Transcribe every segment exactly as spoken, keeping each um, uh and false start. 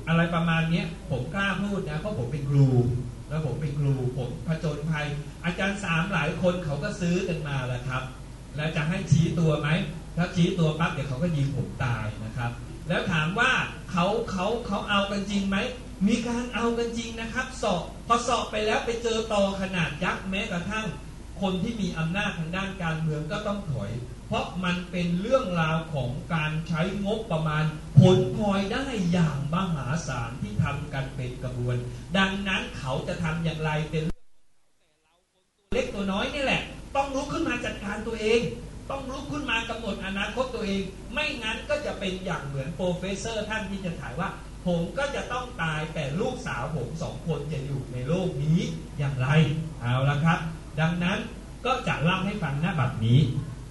อะไรประมาณนี้ผมกล้าพูดนะเพราะผมเป็นครูแล้วผมเป็นครูผมผจญภัยอาจารย์สามหลายคนเขาก็ซื้อกันมาแล้วครับแล้วจะให้ชี้ตัวไหมถ้าชี้ตัวปั๊บเดี๋ยวเขาก็ยิงผมตายนะครับแล้วถามว่าเขาเขาเขาเอากันจริงไหมมีการเอากันจริงนะครับสอบพอสอบไปแล้วไปเจอตอขนาดยักษ์แม้กระทั่งคนที่มีอำนาจทางด้านการเมืองก็ต้องถอยเพราะมันเป็นเรื่องราวของการใช้งบประมาณผลพลอยได้อย่างมหาศาลที่ทำกันเป็นกระบวนดังนั้นเขาจะทำอย่างไรเป็นเรื่องของเขาแต่เราคนตัวเล็กตัวน้อยนี่แหละต้องลุกขึ้นมาจัดการตัวเองต้องลุกขึ้นมากำหนดอนาคตตัวเองไม่งั้นก็จะเป็นอย่างเหมือนโปรเฟสเซอร์ท่านที่จะถ่ายว่าผมก็จะต้องตายแต่ลูกสาวผมสองคนจะอยู่ในโลกนี้อย่างไรเอาละครับดังนั้นก็จะเล่าให้ฟังหน้าบัดนี้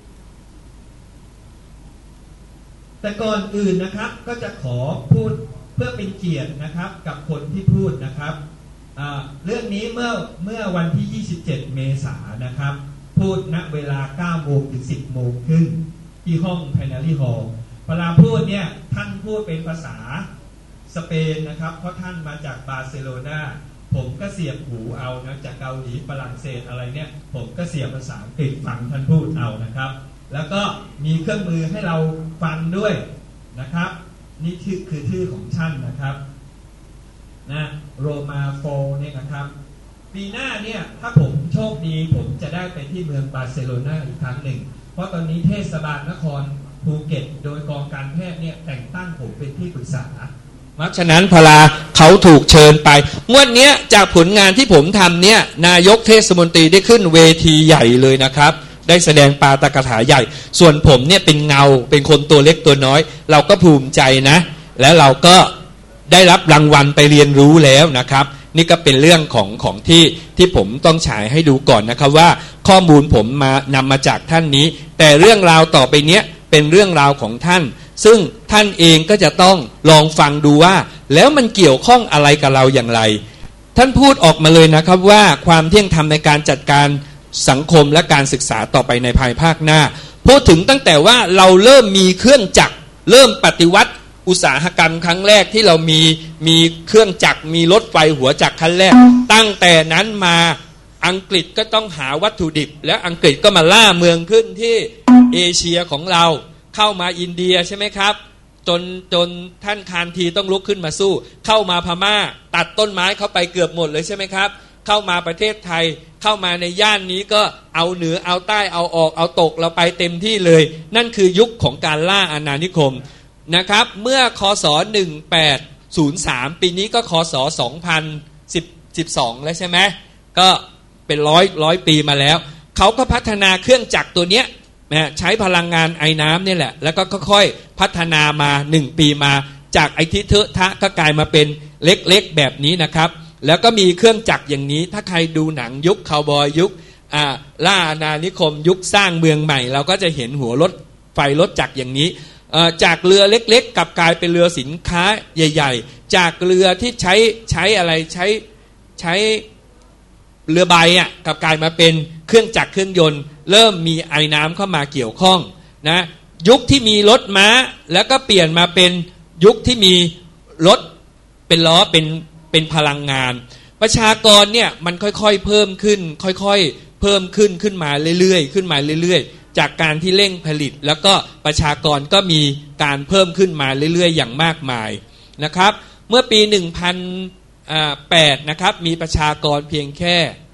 แต่ก่อนอื่นนะครับก็จะขอพูดเพื่อเป็นเกียรตินะครับกับคนที่พูดนะครับเรื่องนี้เมื่อเมื่อวันที่ยี่สิบเจ็ดเมษายนนะครับพูดณเวลา เก้าโมง ถึง สิบโมงครึ่งที่ห้อง Plenary Hall เวลาพูดเนี่ยท่านพูดเป็นภาษาสเปนนะครับเพราะท่านมาจากบาร์เซโลนาผมก็เสียบหูเอานะจากเกาหลีฝรั่งเศสอะไรเนี่ยผมก็เสียบภาษาอังกฤษฟังท่านพูดเอานะครับแล้วก็มีเครื่องมือให้เราฟังด้วยนะครับนี่คือคือชื่อของท่านนะครับนะโรมาโฟเนี่ยนะครับปีหน้าเนี่ยถ้าผมโชคดีผมจะได้ไปที่เมืองบาร์เซโลนาอีกครั้งหนึ่งเพราะตอนนี้เทศบาลนครภูเก็ตโดยกองการแพทย์เนี่ยแต่งตั้งผมเป็นที่ปรึกษาเพราะฉะนั้นพลาเขาถูกเชิญไปงวดนี้จากผลงานที่ผมทำเนี่ยนายกเทศมนตรีได้ขึ้นเวทีใหญ่เลยนะครับได้แสดงปาฐกถาใหญ่ส่วนผมเนี่ยเป็นเงาเป็นคนตัวเล็กตัวน้อยเราก็ภูมิใจนะแล้วเราก็ได้รับรางวัลไปเรียนรู้แล้วนะครับนี่ก็เป็นเรื่องของของที่ที่ผมต้องฉายให้ดูก่อนนะครับว่าข้อมูลผมมานำมาจากท่านนี้แต่เรื่องราวต่อไปเนี้ยเป็นเรื่องราวของท่านซึ่งท่านเองก็จะต้องลองฟังดูว่าแล้วมันเกี่ยวข้องอะไรกับเราอย่างไรท่านพูดออกมาเลยนะครับว่าความเที่ยงธรรมในการจัดการสังคมและการศึกษาต่อไปในภายภาคหน้าพูดถึงตั้งแต่ว่าเราเริ่มมีเครื่องจักรเริ่มปฏิวัติอุตสาหกรรมครั้งแรกที่เรามีมีเครื่องจักรมีรถไฟหัวจักรคันแรกตั้งแต่นั้นมาอังกฤษก็ต้องหาวัตถุดิบและอังกฤษก็มาล่าเมืองขึ้นที่เอเชียของเราเข้ามาอินเดียใช่ไหมครับจนจนท่านคานทีต้องลุกขึ้นมาสู้เข้ามาพม่าตัดต้นไม้เข้าไปเกือบหมดเลยใช่ไหมครับเข้ามาประเทศไทยเข้ามาในย่านนี้ก็เอาเหนือเอาใต้เอาออกเอาตกเราไปเต็มที่เลยนั่นคือยุคของการล่าอาณานิคมนะครับเมื่อคศหนึ่งพันแปดร้อยสามปีนี้ก็คศสองพันสิบสองแล้วใช่ไหมก็เป็นร้อยร้อยปีมาแล้วเขาก็พัฒนาเครื่องจักรตัวเนี้ยนะใช้พลังงานไอ้น้ำนี่แหละแล้วก็ค่อยๆพัฒนามาหนึ่งปีมาจากไอ้ที่เทอะทะก็กลายมาเป็นเล็กๆแบบนี้นะครับแล้วก็มีเครื่องจักรอย่างนี้ถ้าใครดูหนังยุคคาวบอยยุคอ่าล่าอาณานิคมยุคสร้างเมืองใหม่เราก็จะเห็นหัวรถไฟรถจักรอย่างนี้จากเรือเล็กๆกลับกลายเป็นเรือสินค้าใหญ่ๆจากเรือที่ใช้ใช้อะไรใช้ใช้เรือใบอ่ะกลับกลายมาเป็นเครื่องจักรเครื่องยนต์เริ่มมีไอ้น้ำเข้ามาเกี่ยวข้องนะยุคที่มีรถม้าแล้วก็เปลี่ยนมาเป็นยุคที่มีรถเป็นล้อเป็นเป็นพลังงานประชากรเนี่ยมันค่อยๆเพิ่มขึ้นค่อยๆเพิ่มขึ้นขึ้นมาเรื่อยๆขึ้นมาเรื่อยๆจากการที่เร่งผลิตแล้วก็ประชากรก็มีการเพิ่มขึ้นมาเรื่อยๆอย่างมากมายนะครับเมื่อปีหนึ่งพันแปดนะครับมีประชากรเพียงแค่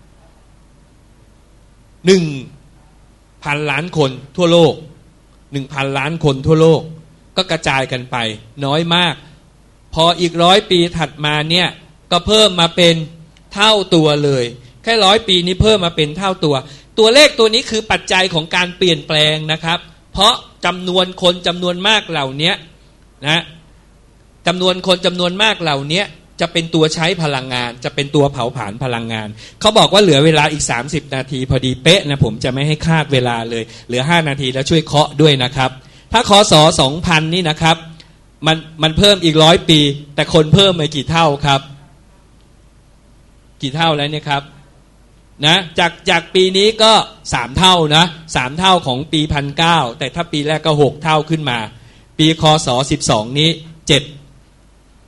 หนึ่งพันล้านคนทั่วโลก หนึ่งพันล้านคนทั่วโลกก็กระจายกันไปน้อยมากพออีกร้อยปีถัดมาเนี่ยก็เพิ่มมาเป็นเท่าตัวเลยแค่ร้อยปีนี้เพิ่มมาเป็นเท่าตัวตัวเลขตัวนี้คือปัจจัยของการเปลี่ยนแปลงนะครับเพราะจำนวนคนจำนวนมากเหล่านี้นะจำนวนคนจำนวนมากเหล่านี้จะเป็นตัวใช้พลังงานจะเป็นตัวเผาผลาญพลังงานเขาบอกว่าเหลือเวลาอีกสามสิบนาทีพอดีเป๊ะนะผมจะไม่ให้คาดเวลาเลยเหลือห้านาทีแล้วช่วยเคาะด้วยนะครับถ้าคศสองพันนี่นะครับมันมันเพิ่มอีกร้อยปีแต่คนเพิ่มไปกี่เท่าครับกี่เท่าแล้วเนี่ยครับนะจากจากปีนี้ก็สามเท่านะสามเท่าของปีพันเก้าแต่ถ้าปีแรกก็หกเท่าขึ้นมาปีคศสิบสองนี้เจ็ด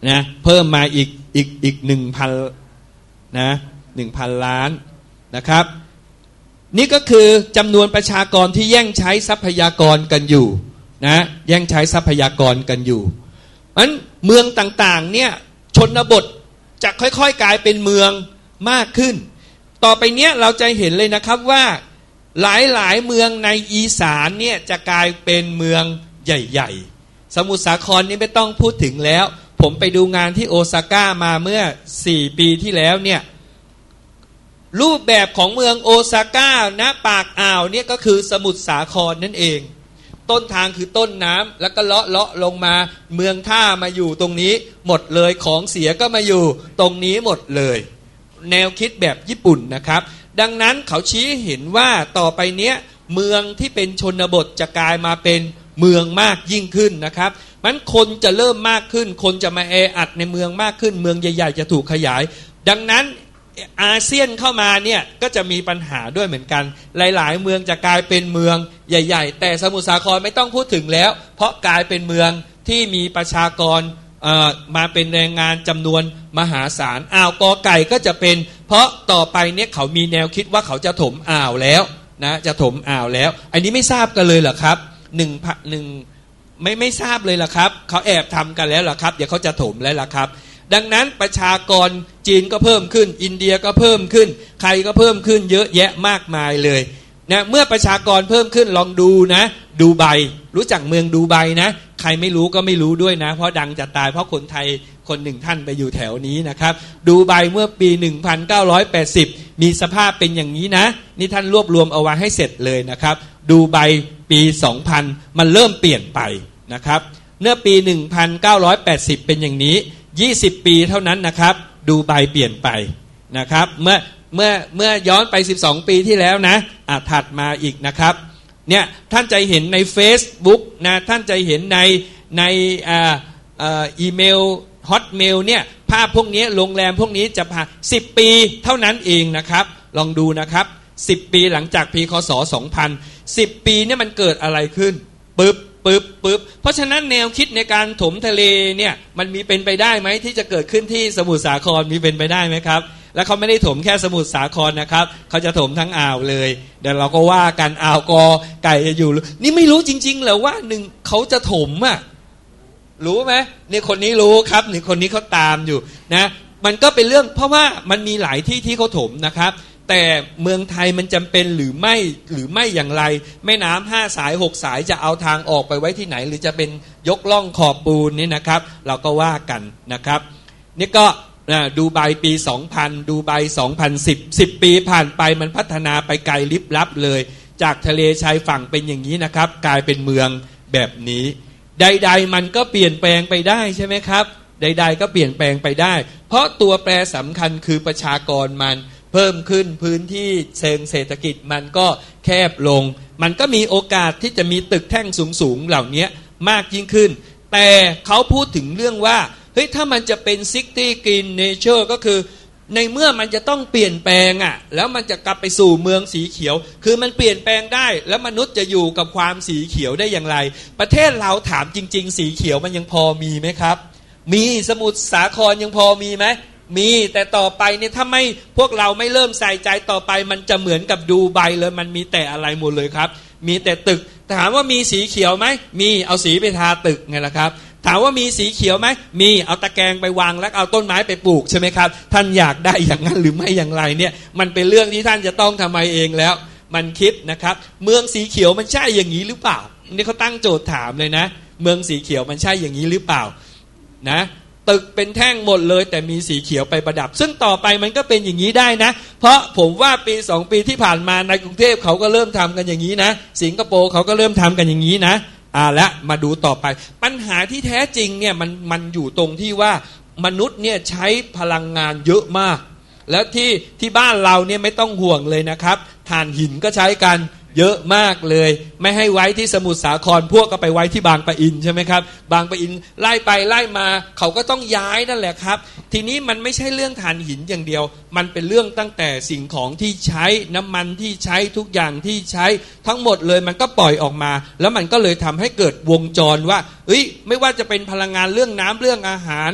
นะเพิ่มมาอีกอีกอีกหนึ่งพันนะหนึ่งพันล้านนะครับนี่ก็คือจำนวนประชากรที่แย่งใช้ทรัพยากรกันอยู่นะแย่งใช้ทรัพยากรกันอยู่มันเมืองต่างๆเนี่ยชนบทจะค่อยๆกลายเป็นเมืองมากขึ้นต่อไปเนี้ยเราจะเห็นเลยนะครับว่าหลายๆเมืองในอีสานเนี่ยจะกลายเป็นเมืองใหญ่ๆสมุทรสาครนี่ไม่ต้องพูดถึงแล้วผมไปดูงานที่โอซาก้ามาเมื่อสี่ปีที่แล้วเนี่ยรูปแบบของเมืองโอซาก้าณปากอ่าวเนี่ยก็คือสมุทรสาครนั่นเองต้นทางคือต้นน้ำแล้วก็เลาะเลาะลงมาเมืองท่ามาอยู่ตรงนี้หมดเลยของเสียก็มาอยู่ตรงนี้หมดเลยแนวคิดแบบญี่ปุ่นนะครับดังนั้นเขาชี้เห็นว่าต่อไปเนี้ยเมืองที่เป็นชนบทจะกลายมาเป็นเมืองมากยิ่งขึ้นนะครับมันคนจะเริ่มมากขึ้นคนจะมาแออัดในเมืองมากขึ้นเมืองใหญ่ๆจะถูกขยายดังนั้นอาเซียนเข้ามาเนี่ยก็จะมีปัญหาด้วยเหมือนกันหลายๆเมืองจะกลายเป็นเมืองใหญ่ๆแต่สมุทรสาครไม่ต้องพูดถึงแล้วเพราะกลายเป็นเมืองที่มีประชากรมาเป็นแรงงานจำนวนมหาศาลอ่าวกอไก่ก็จะเป็นเพราะต่อไปเนี่ยเขามีแนวคิดว่าเขาจะถมอ่าวแล้วนะจะถมอ่าวแล้วอันนี้ไม่ทราบกันเลยเหรอครับหนึ่งหนึ่งไม่ไม่ทราบเลยเหรอครับเขาแอบทำกันแล้วเหรอครับเดี๋ยวเขาจะถมแล้วล่ะครับดังนั้นประชากรจีนก็เพิ่มขึ้นอินเดียก็เพิ่มขึ้นใครก็เพิ่มขึ้นเยอะแยะมากมายเลยนะเมื่อประชากรเพิ่มขึ้นลองดูนะดูไบรู้จักเมืองดูไบนะใครไม่รู้ก็ไม่รู้ด้วยนะเพราะดังจะตายเพราะคนไทยคนหนึ่งท่านไปอยู่แถวนี้นะครับดูไบเมื่อปีหนึ่งพันเก้าร้อยแปดสิบมีสภาพเป็นอย่างนี้นะนี่ท่านรวบรวมเอาไว้ให้เสร็จเลยนะครับดูไบปีสองพันมันเริ่มเปลี่ยนไปนะครับเมื่อปีหนึ่งพันเก้าร้อยแปดสิบเป็นอย่างนี้ยี่สิบปีเท่านั้นนะครับดูไบเปลี่ยนไปนะครับเมื่อเมื่อเมื่อย้อนไปสิบสองปีที่แล้วนะอ่ะถัดมาอีกนะครับเนี่ยท่านจะเห็นใน Facebook นะท่านจะเห็นในในอ่าอ่าอีเมลฮอตเมลเนี่ยภาพพวกนี้โรงแรมพวกนี้จะผ่านสิบปีเท่านั้นเองนะครับลองดูนะครับสิบปีหลังจากปีคศสองพันสิบปีเนี่ยมันเกิดอะไรขึ้นปึ๊บปึ๊บปึ๊บเพราะฉะนั้นแนวคิดในการถมทะเลเนี่ยมันมีเป็นไปได้ไหมที่จะเกิดขึ้นที่สมุทรสาครมีเป็นไปได้ไหมครับแล้วเขาไม่ได้ถมแค่สมุทรสาครนะครับเขาจะถมทั้งอ่าวเลยเดี๋ยวเราก็ว่ากันอ่าวกอไก่อยู่นี่ไม่รู้จริงๆเหรอว่าหนึ่งเขาจะถมอ่ะรู้ไหมนี่คนนี้รู้ครับนี่คนนี้เขาตามอยู่นะมันก็เป็นเรื่องเพราะว่ามันมีหลายที่ที่เขาถมนะครับแต่เมืองไทยมันจำเป็นหรือไม่หรือไม่อย่างไรแม่น้ำห้าสายหกสายจะเอาทางออกไปไว้ที่ไหนหรือจะเป็นยกล่องขอบปูนนี่นะครับเราก็ว่ากันนะครับนี่ก็ดูไบปีสองพันดูไบสองพันสิบ สิบปีผ่านไปมันพัฒนาไปไกลลิบลับเลยจากทะเลชายฝั่งเป็นอย่างนี้นะครับกลายเป็นเมืองแบบนี้ใดๆมันก็เปลี่ยนแปลงไปได้ใช่ไหมครับใดๆก็เปลี่ยนแปลงไปได้เพราะตัวแปรสำคัญคือประชากรมันเพิ่มขึ้นพื้นที่เชิงเศรษฐกิจมันก็แคบลงมันก็มีโอกาสที่จะมีตึกแท่งสูงๆเหล่านี้มากยิ่งขึ้นแต่เขาพูดถึงเรื่องว่าเฮ้ยถ้ามันจะเป็นซิตี้กรีนเนเจอร์ก็คือในเมื่อมันจะต้องเปลี่ยนแปลงอ่ะแล้วมันจะกลับไปสู่เมืองสีเขียวคือมันเปลี่ยนแปลงได้แล้วมนุษย์จะอยู่กับความสีเขียวได้อย่างไรประเทศเราถามจริงๆสีเขียวมันยังพอมีไหมครับมีสมุทรสาครยังพอมีไหมมีแต่ต่อไปเนี่ยถ้าไม่พวกเราไม่เริ่มใส่ใจต่อไปมันจะเหมือนกับดูไบเลยมันมีแต่อะไรหมดเลยครับมีแต่ตึกถามว่ามีสีเขียวไหมมีเอาสีไปทาตึกไงล่ะครับถามว่ามีสีเขียวไหมมีเอาตะแกรงไปวางแล้วเอาต้นไม้ไปปลูกใช่ไหมครับท่านอยากได้อย่างนั้นหรือไม่อย่างไรเนี่ยมันเป็นเรื่องที่ท่านจะต้องทำไมเองแล้วมันคิดนะครับเมืองสีเขียวมันใช่อย่างนี้หรือเปล่านี่เขาตั้งโจทย์ถามเลยนะเมืองสีเขียวมันใช่อย่างนี้หรือเปล่านะตึกเป็นแท่งหมดเลยแต่มีสีเขียวไปประดับซึ่งต่อไปมันก็เป็นอย่างนี้ได้นะเพราะผมว่าปีสองปีที่ผ่านมาในกรุงเทพเขาก็เริ่มทำกันอย่างนี้นะสิงคโปร์เขาก็เริ่มทำกันอย่างนี้นะอ่าและมาดูต่อไปปัญหาที่แท้จริงเนี่ยมันมันอยู่ตรงที่ว่ามนุษย์เนี่ยใช้พลังงานเยอะมากแล้วที่ที่บ้านเราเนี่ยไม่ต้องห่วงเลยนะครับถ่านหินก็ใช้กันเยอะมากเลยไม่ให้ไว้ที่สมุทรสาครพวกก็ไปไว้ที่บางปะอินใช่ไหมครับบางปะอินไล่ไปไล่มาเขาก็ต้องย้ายนั่นแหละครับทีนี้มันไม่ใช่เรื่องถ่านหินอย่างเดียวมันเป็นเรื่องตั้งแต่สิ่งของที่ใช้น้ำมันที่ใช้ทุกอย่างที่ใช้ทั้งหมดเลยมันก็ปล่อยออกมาแล้วมันก็เลยทำให้เกิดวงจรว่าเอ้ยไม่ว่าจะเป็นพลังงานเรื่องน้ำเรื่องอาหาร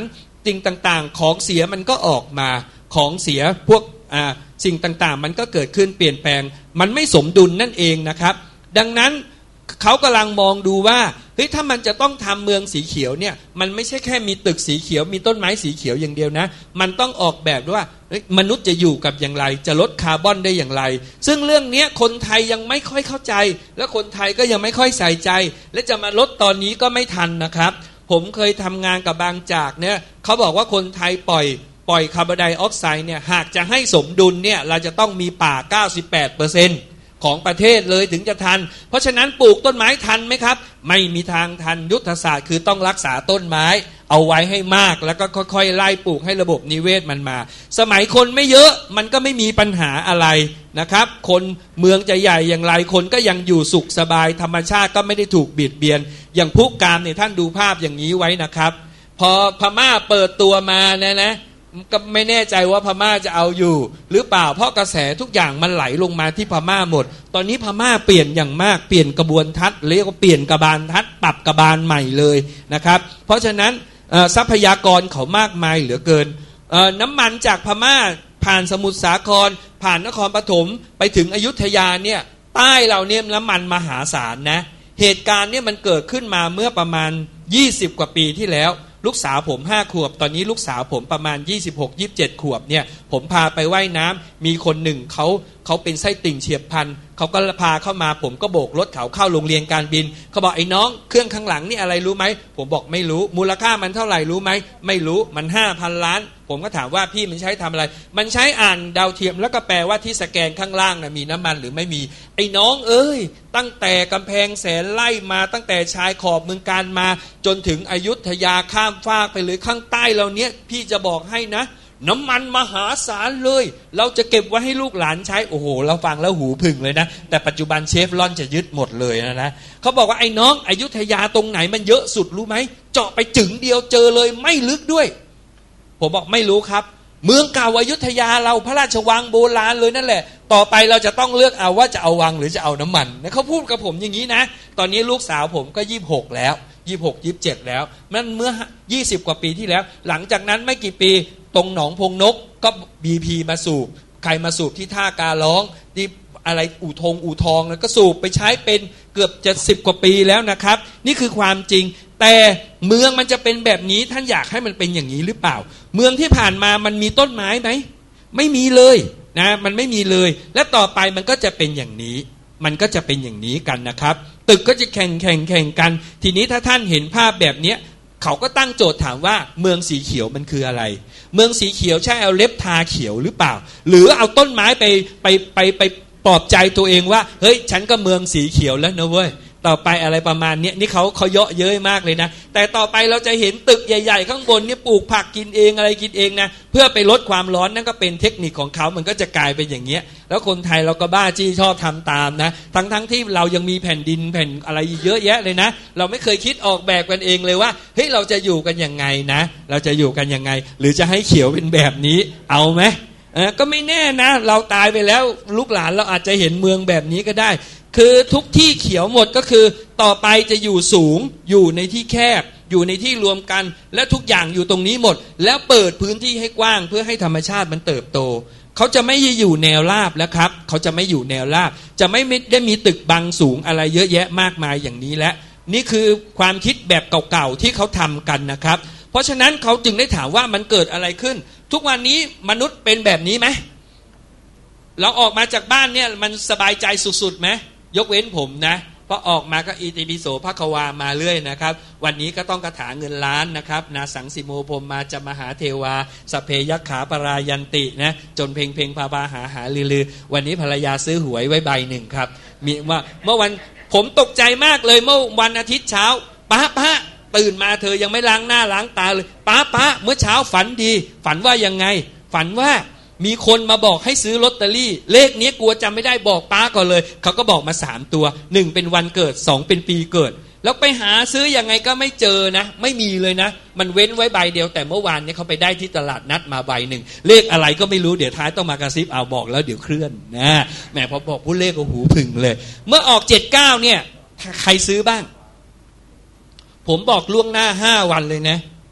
สิ่งต่างๆของเสียมันก็ออกมาของเสียพวกอ่าสิ่งต่างๆมันก็เกิดขึ้นเปลี่ยนแปลงมันไม่สมดุลนั่นเองนะครับดังนั้นเขากำลังมองดูว่าเฮ้ยถ้ามันจะต้องทำเมืองสีเขียวเนี่ยมันไม่ใช่แค่มีตึกสีเขียวมีต้นไม้สีเขียวอย่างเดียวนะมันต้องออกแบบว่ามนุษย์จะอยู่กับอย่างไรจะลดคาร์บอนได้อย่างไรซึ่งเรื่องนี้คนไทยยังไม่ค่อยเข้าใจและคนไทยก็ยังไม่ค่อยใส่ใจและจะมาลดตอนนี้ก็ไม่ทันนะครับผมเคยทำงานกับบางจากเนี่ยเขาบอกว่าคนไทยปล่อยปล่อยคาร์บอนไดออกไซด์เนี่ยหากจะให้สมดุลเนี่ยเราจะต้องมีป่า เก้าสิบแปดเปอร์เซ็นต์ของประเทศเลยถึงจะทันเพราะฉะนั้นปลูกต้นไม้ทันไหมครับไม่มีทางทันยุทธศาสตร์คือต้องรักษาต้นไม้เอาไว้ให้มากแล้วก็ค่อยๆไล่ปลูกให้ระบบนิเวศมันมาสมัยคนไม่เยอะมันก็ไม่มีปัญหาอะไรนะครับคนเมืองจะใหญ่อย่างไรคนก็ยังอยู่สุขสบายธรรมชาติก็ไม่ได้ถูกเบียดเบียนอย่างพุกามเนี่ยท่านดูภาพอย่างนี้ไว้นะครับพอพม่าเปิดตัวมาเนี่ยนะก็ไม่แน่ใจว่าพม่าจะเอาอยู่หรือเปล่าเพราะกระแสทุกอย่างมันไหลลงมาที่พม่าหมดตอนนี้พม่าเปลี่ยนอย่างมากเปลี่ยนกระบวนทัศน์เรียกว่าเปลี่ยนกระบานทัศน์ปรับกระบานใหม่เลยนะครับเพราะฉะนั้นทรัพยากรเขามากมายเหลือเกินน้ำมันจากพม่าผ่านสมุทรสาครผ่านนครปฐมไปถึงอยุธยาเนี่ยใต้เราเนี่ยน้ำมันมหาศาลนะเหตุการณ์เนี่ยมันเกิดขึ้นมาเมื่อประมาณยี่สิบกว่าปีที่แล้วลูกสาวผมห้าขวบตอนนี้ลูกสาวผมประมาณยี่สิบหก ยี่สิบเจ็ดขวบเนี่ยผมพาไปว่ายน้ำมีคนหนึ่งเขาเขาเป็นไส้ติ่งเฉียบพลันเขาก็พาเข้ามาผมก็โบกรถเขาเข้าโรงเรียนการบินเขาบอกไอ้น้องเครื่องข้างหลังนี่อะไรรู้ไหมผมบอกไม่รู้มูลค่ามันเท่าไหร่รู้ไหมไม่รู้มัน ห้าพัน ล้านผมก็ถามว่าพี่มันใช้ทำอะไรมันใช้อ่านดาวเทียมแล้วก็แปลว่าที่สแกนข้างล่างนะมีน้ำมันหรือไม่มีไอ้น้องเอ้ยตั้งแต่กำแพงแสนไล่มาตั้งแต่ชายขอบเมืองการมาจนถึงอยุธยาข้ามฟากไปเลยข้างใต้เราเนี้ยพี่จะบอกให้นะน้ำมันมหาศาลเลยเราจะเก็บไว้ให้ลูกหลานใช้โอ้โหเราฟังแล้วหูผึ่งเลยนะแต่ปัจจุบันเชฟรอนจะยึดหมดเลยนะนะเขาบอกว่าไอ้น้องอยุธยาตรงไหนมันเยอะสุดรู้ไหมเจาะไปจึงเดียวเจอเลยไม่ลึกด้วยผมบอกไม่รู้ครับเมืองเก่าอยุธยาเราพระราชวังโบราณเลยนั่นแหละต่อไปเราจะต้องเลือกเอาว่าจะเอาวังหรือจะเอาน้ำมันนะเขาพูดกับผมอย่างนี้นะตอนนี้ลูกสาวผมก็ยี่สิบหกแล้วยี่สิบหก ยี่สิบเจ็ดแล้วมันเมื่อยี่สิบกว่าปีที่แล้วหลังจากนั้นไม่กี่ปีตรงหนองพงนกก็ บี พี มาสูบใครมาสูบที่ท่ากาล้องที่อะไรอู่ทงอู่ทองแล้วก็สูบไปใช้เป็นเกือบจะสิบกว่าปีแล้วนะครับนี่คือความจริงแต่เมืองมันจะเป็นแบบนี้ท่านอยากให้มันเป็นอย่างนี้หรือเปล่าเมืองที่ผ่านมามันมีต้นไม้ไหมไม่มีเลยนะมันไม่มีเลยและต่อไปมันก็จะเป็นอย่างนี้มันก็จะเป็นอย่างนี้กันนะครับตึกก็จะแข่งแข่งแข่งกันทีนี้ถ้าท่านเห็นภาพแบบนี้เขาก็ตั้งโจทย์ถามว่าเมืองสีเขียวมันคืออะไรเมืองสีเขียวใช่เอาเล็บทาเขียวหรือเปล่าหรือเอาต้นไม้ไปไปไปไปปลอบใจตัวเองว่าเฮ้ยฉันก็เมืองสีเขียวแล้วนะเว้ยต่อไปอะไรประมาณนี้นี่เขาเขาเยาะเย้ยมากเลยนะแต่ต่อไปเราจะเห็นตึกใหญ่ๆข้างบนนี่ปลูกผักกินเองอะไรกินเองนะเพื่อไปลดความร้อนนั่นก็เป็นเทคนิคของเขามันก็จะกลายเป็นอย่างเงี้ยแล้วคนไทยเราก็บ้าจี้ชอบทำตามนะทั้งๆที่เรายังมีแผ่นดินแผ่นอะไรเยอะแยะเลยนะเราไม่เคยคิดออกแบบกันเองเลยว่าเฮ้ยเราจะอยู่กันยังไงนะเราจะอยู่กันยังไงหรือจะให้เขียวเป็นแบบนี้เอาไหมเออก็ไม่แน่นะเราตายไปแล้วลูกหลานเราอาจจะเห็นเมืองแบบนี้ก็ได้คือทุกที่เขียวหมดก็คือต่อไปจะอยู่สูงอยู่ในที่แคบอยู่ในที่รวมกันและทุกอย่างอยู่ตรงนี้หมดแล้วเปิดพื้นที่ให้กว้างเพื่อให้ธรรมชาติมันเติบโตเขาจะไม่อยู่แนวราบแล้วครับเขาจะไม่อยู่แนวราบจะไม่ได้มีตึกบังสูงอะไรเยอะแยะมากมายอย่างนี้และนี่คือความคิดแบบเก่าๆที่เขาทำกันนะครับเพราะฉะนั้นเขาจึงได้ถามว่ามันเกิดอะไรขึ้นทุกวันนี้มนุษย์เป็นแบบนี้ไหมเราออกมาจากบ้านเนี่ยมันสบายใจสุดๆไหมยกเว้นผมนะเพราะออกมาก็อิติปิโสภความาเรื่อยนะครับวันนี้ก็ต้องคาถาเงินล้านนะครับนาสังสิโมพรมมาจะมหาเทวาสเพยัคขาปรายันตินะจนเพลงเพลงพาบาหาหาลือลือวันนี้ภรรยาซื้อหวยไว้ใบหนึ่งครับมีว่าเมื่อวันผมตกใจมากเลยเมื่อวันอาทิตย์เช้าป้าป้าตื่นมาเธอยังไม่ล้างหน้าล้างตาเลยป้าป้าเมื่อเช้าฝันดีฝันว่ายังไงฝันว่ามีคนมาบอกให้ซื้อลอตเตอรี่เลขนี้กลัวจำไม่ได้บอกป้าก่อนเลยเขาก็บอกมาสามตัวหนึ่งเป็นวันเกิดสองเป็นปีเกิดแล้วไปหาซื้อยังไงก็ไม่เจอนะไม่มีเลยนะมันเว้นไว้ใบเดียวแต่เมื่อวานนี้เขาไปได้ที่ตลาดนัดมาใบหนึ่งเลขอะไรก็ไม่รู้เดี๋ยวท้ายต้องมากระซิบเอาบอกแล้วเดี๋ยวเคลื่อนนะแหมพอบอกผู้เลขก็หูผึ่งเลยเมื่อออกเจ็ดเก้าเนี่ยใครซื้อบ้างผมบอกล่วงหน้าห้าวันเลยนะ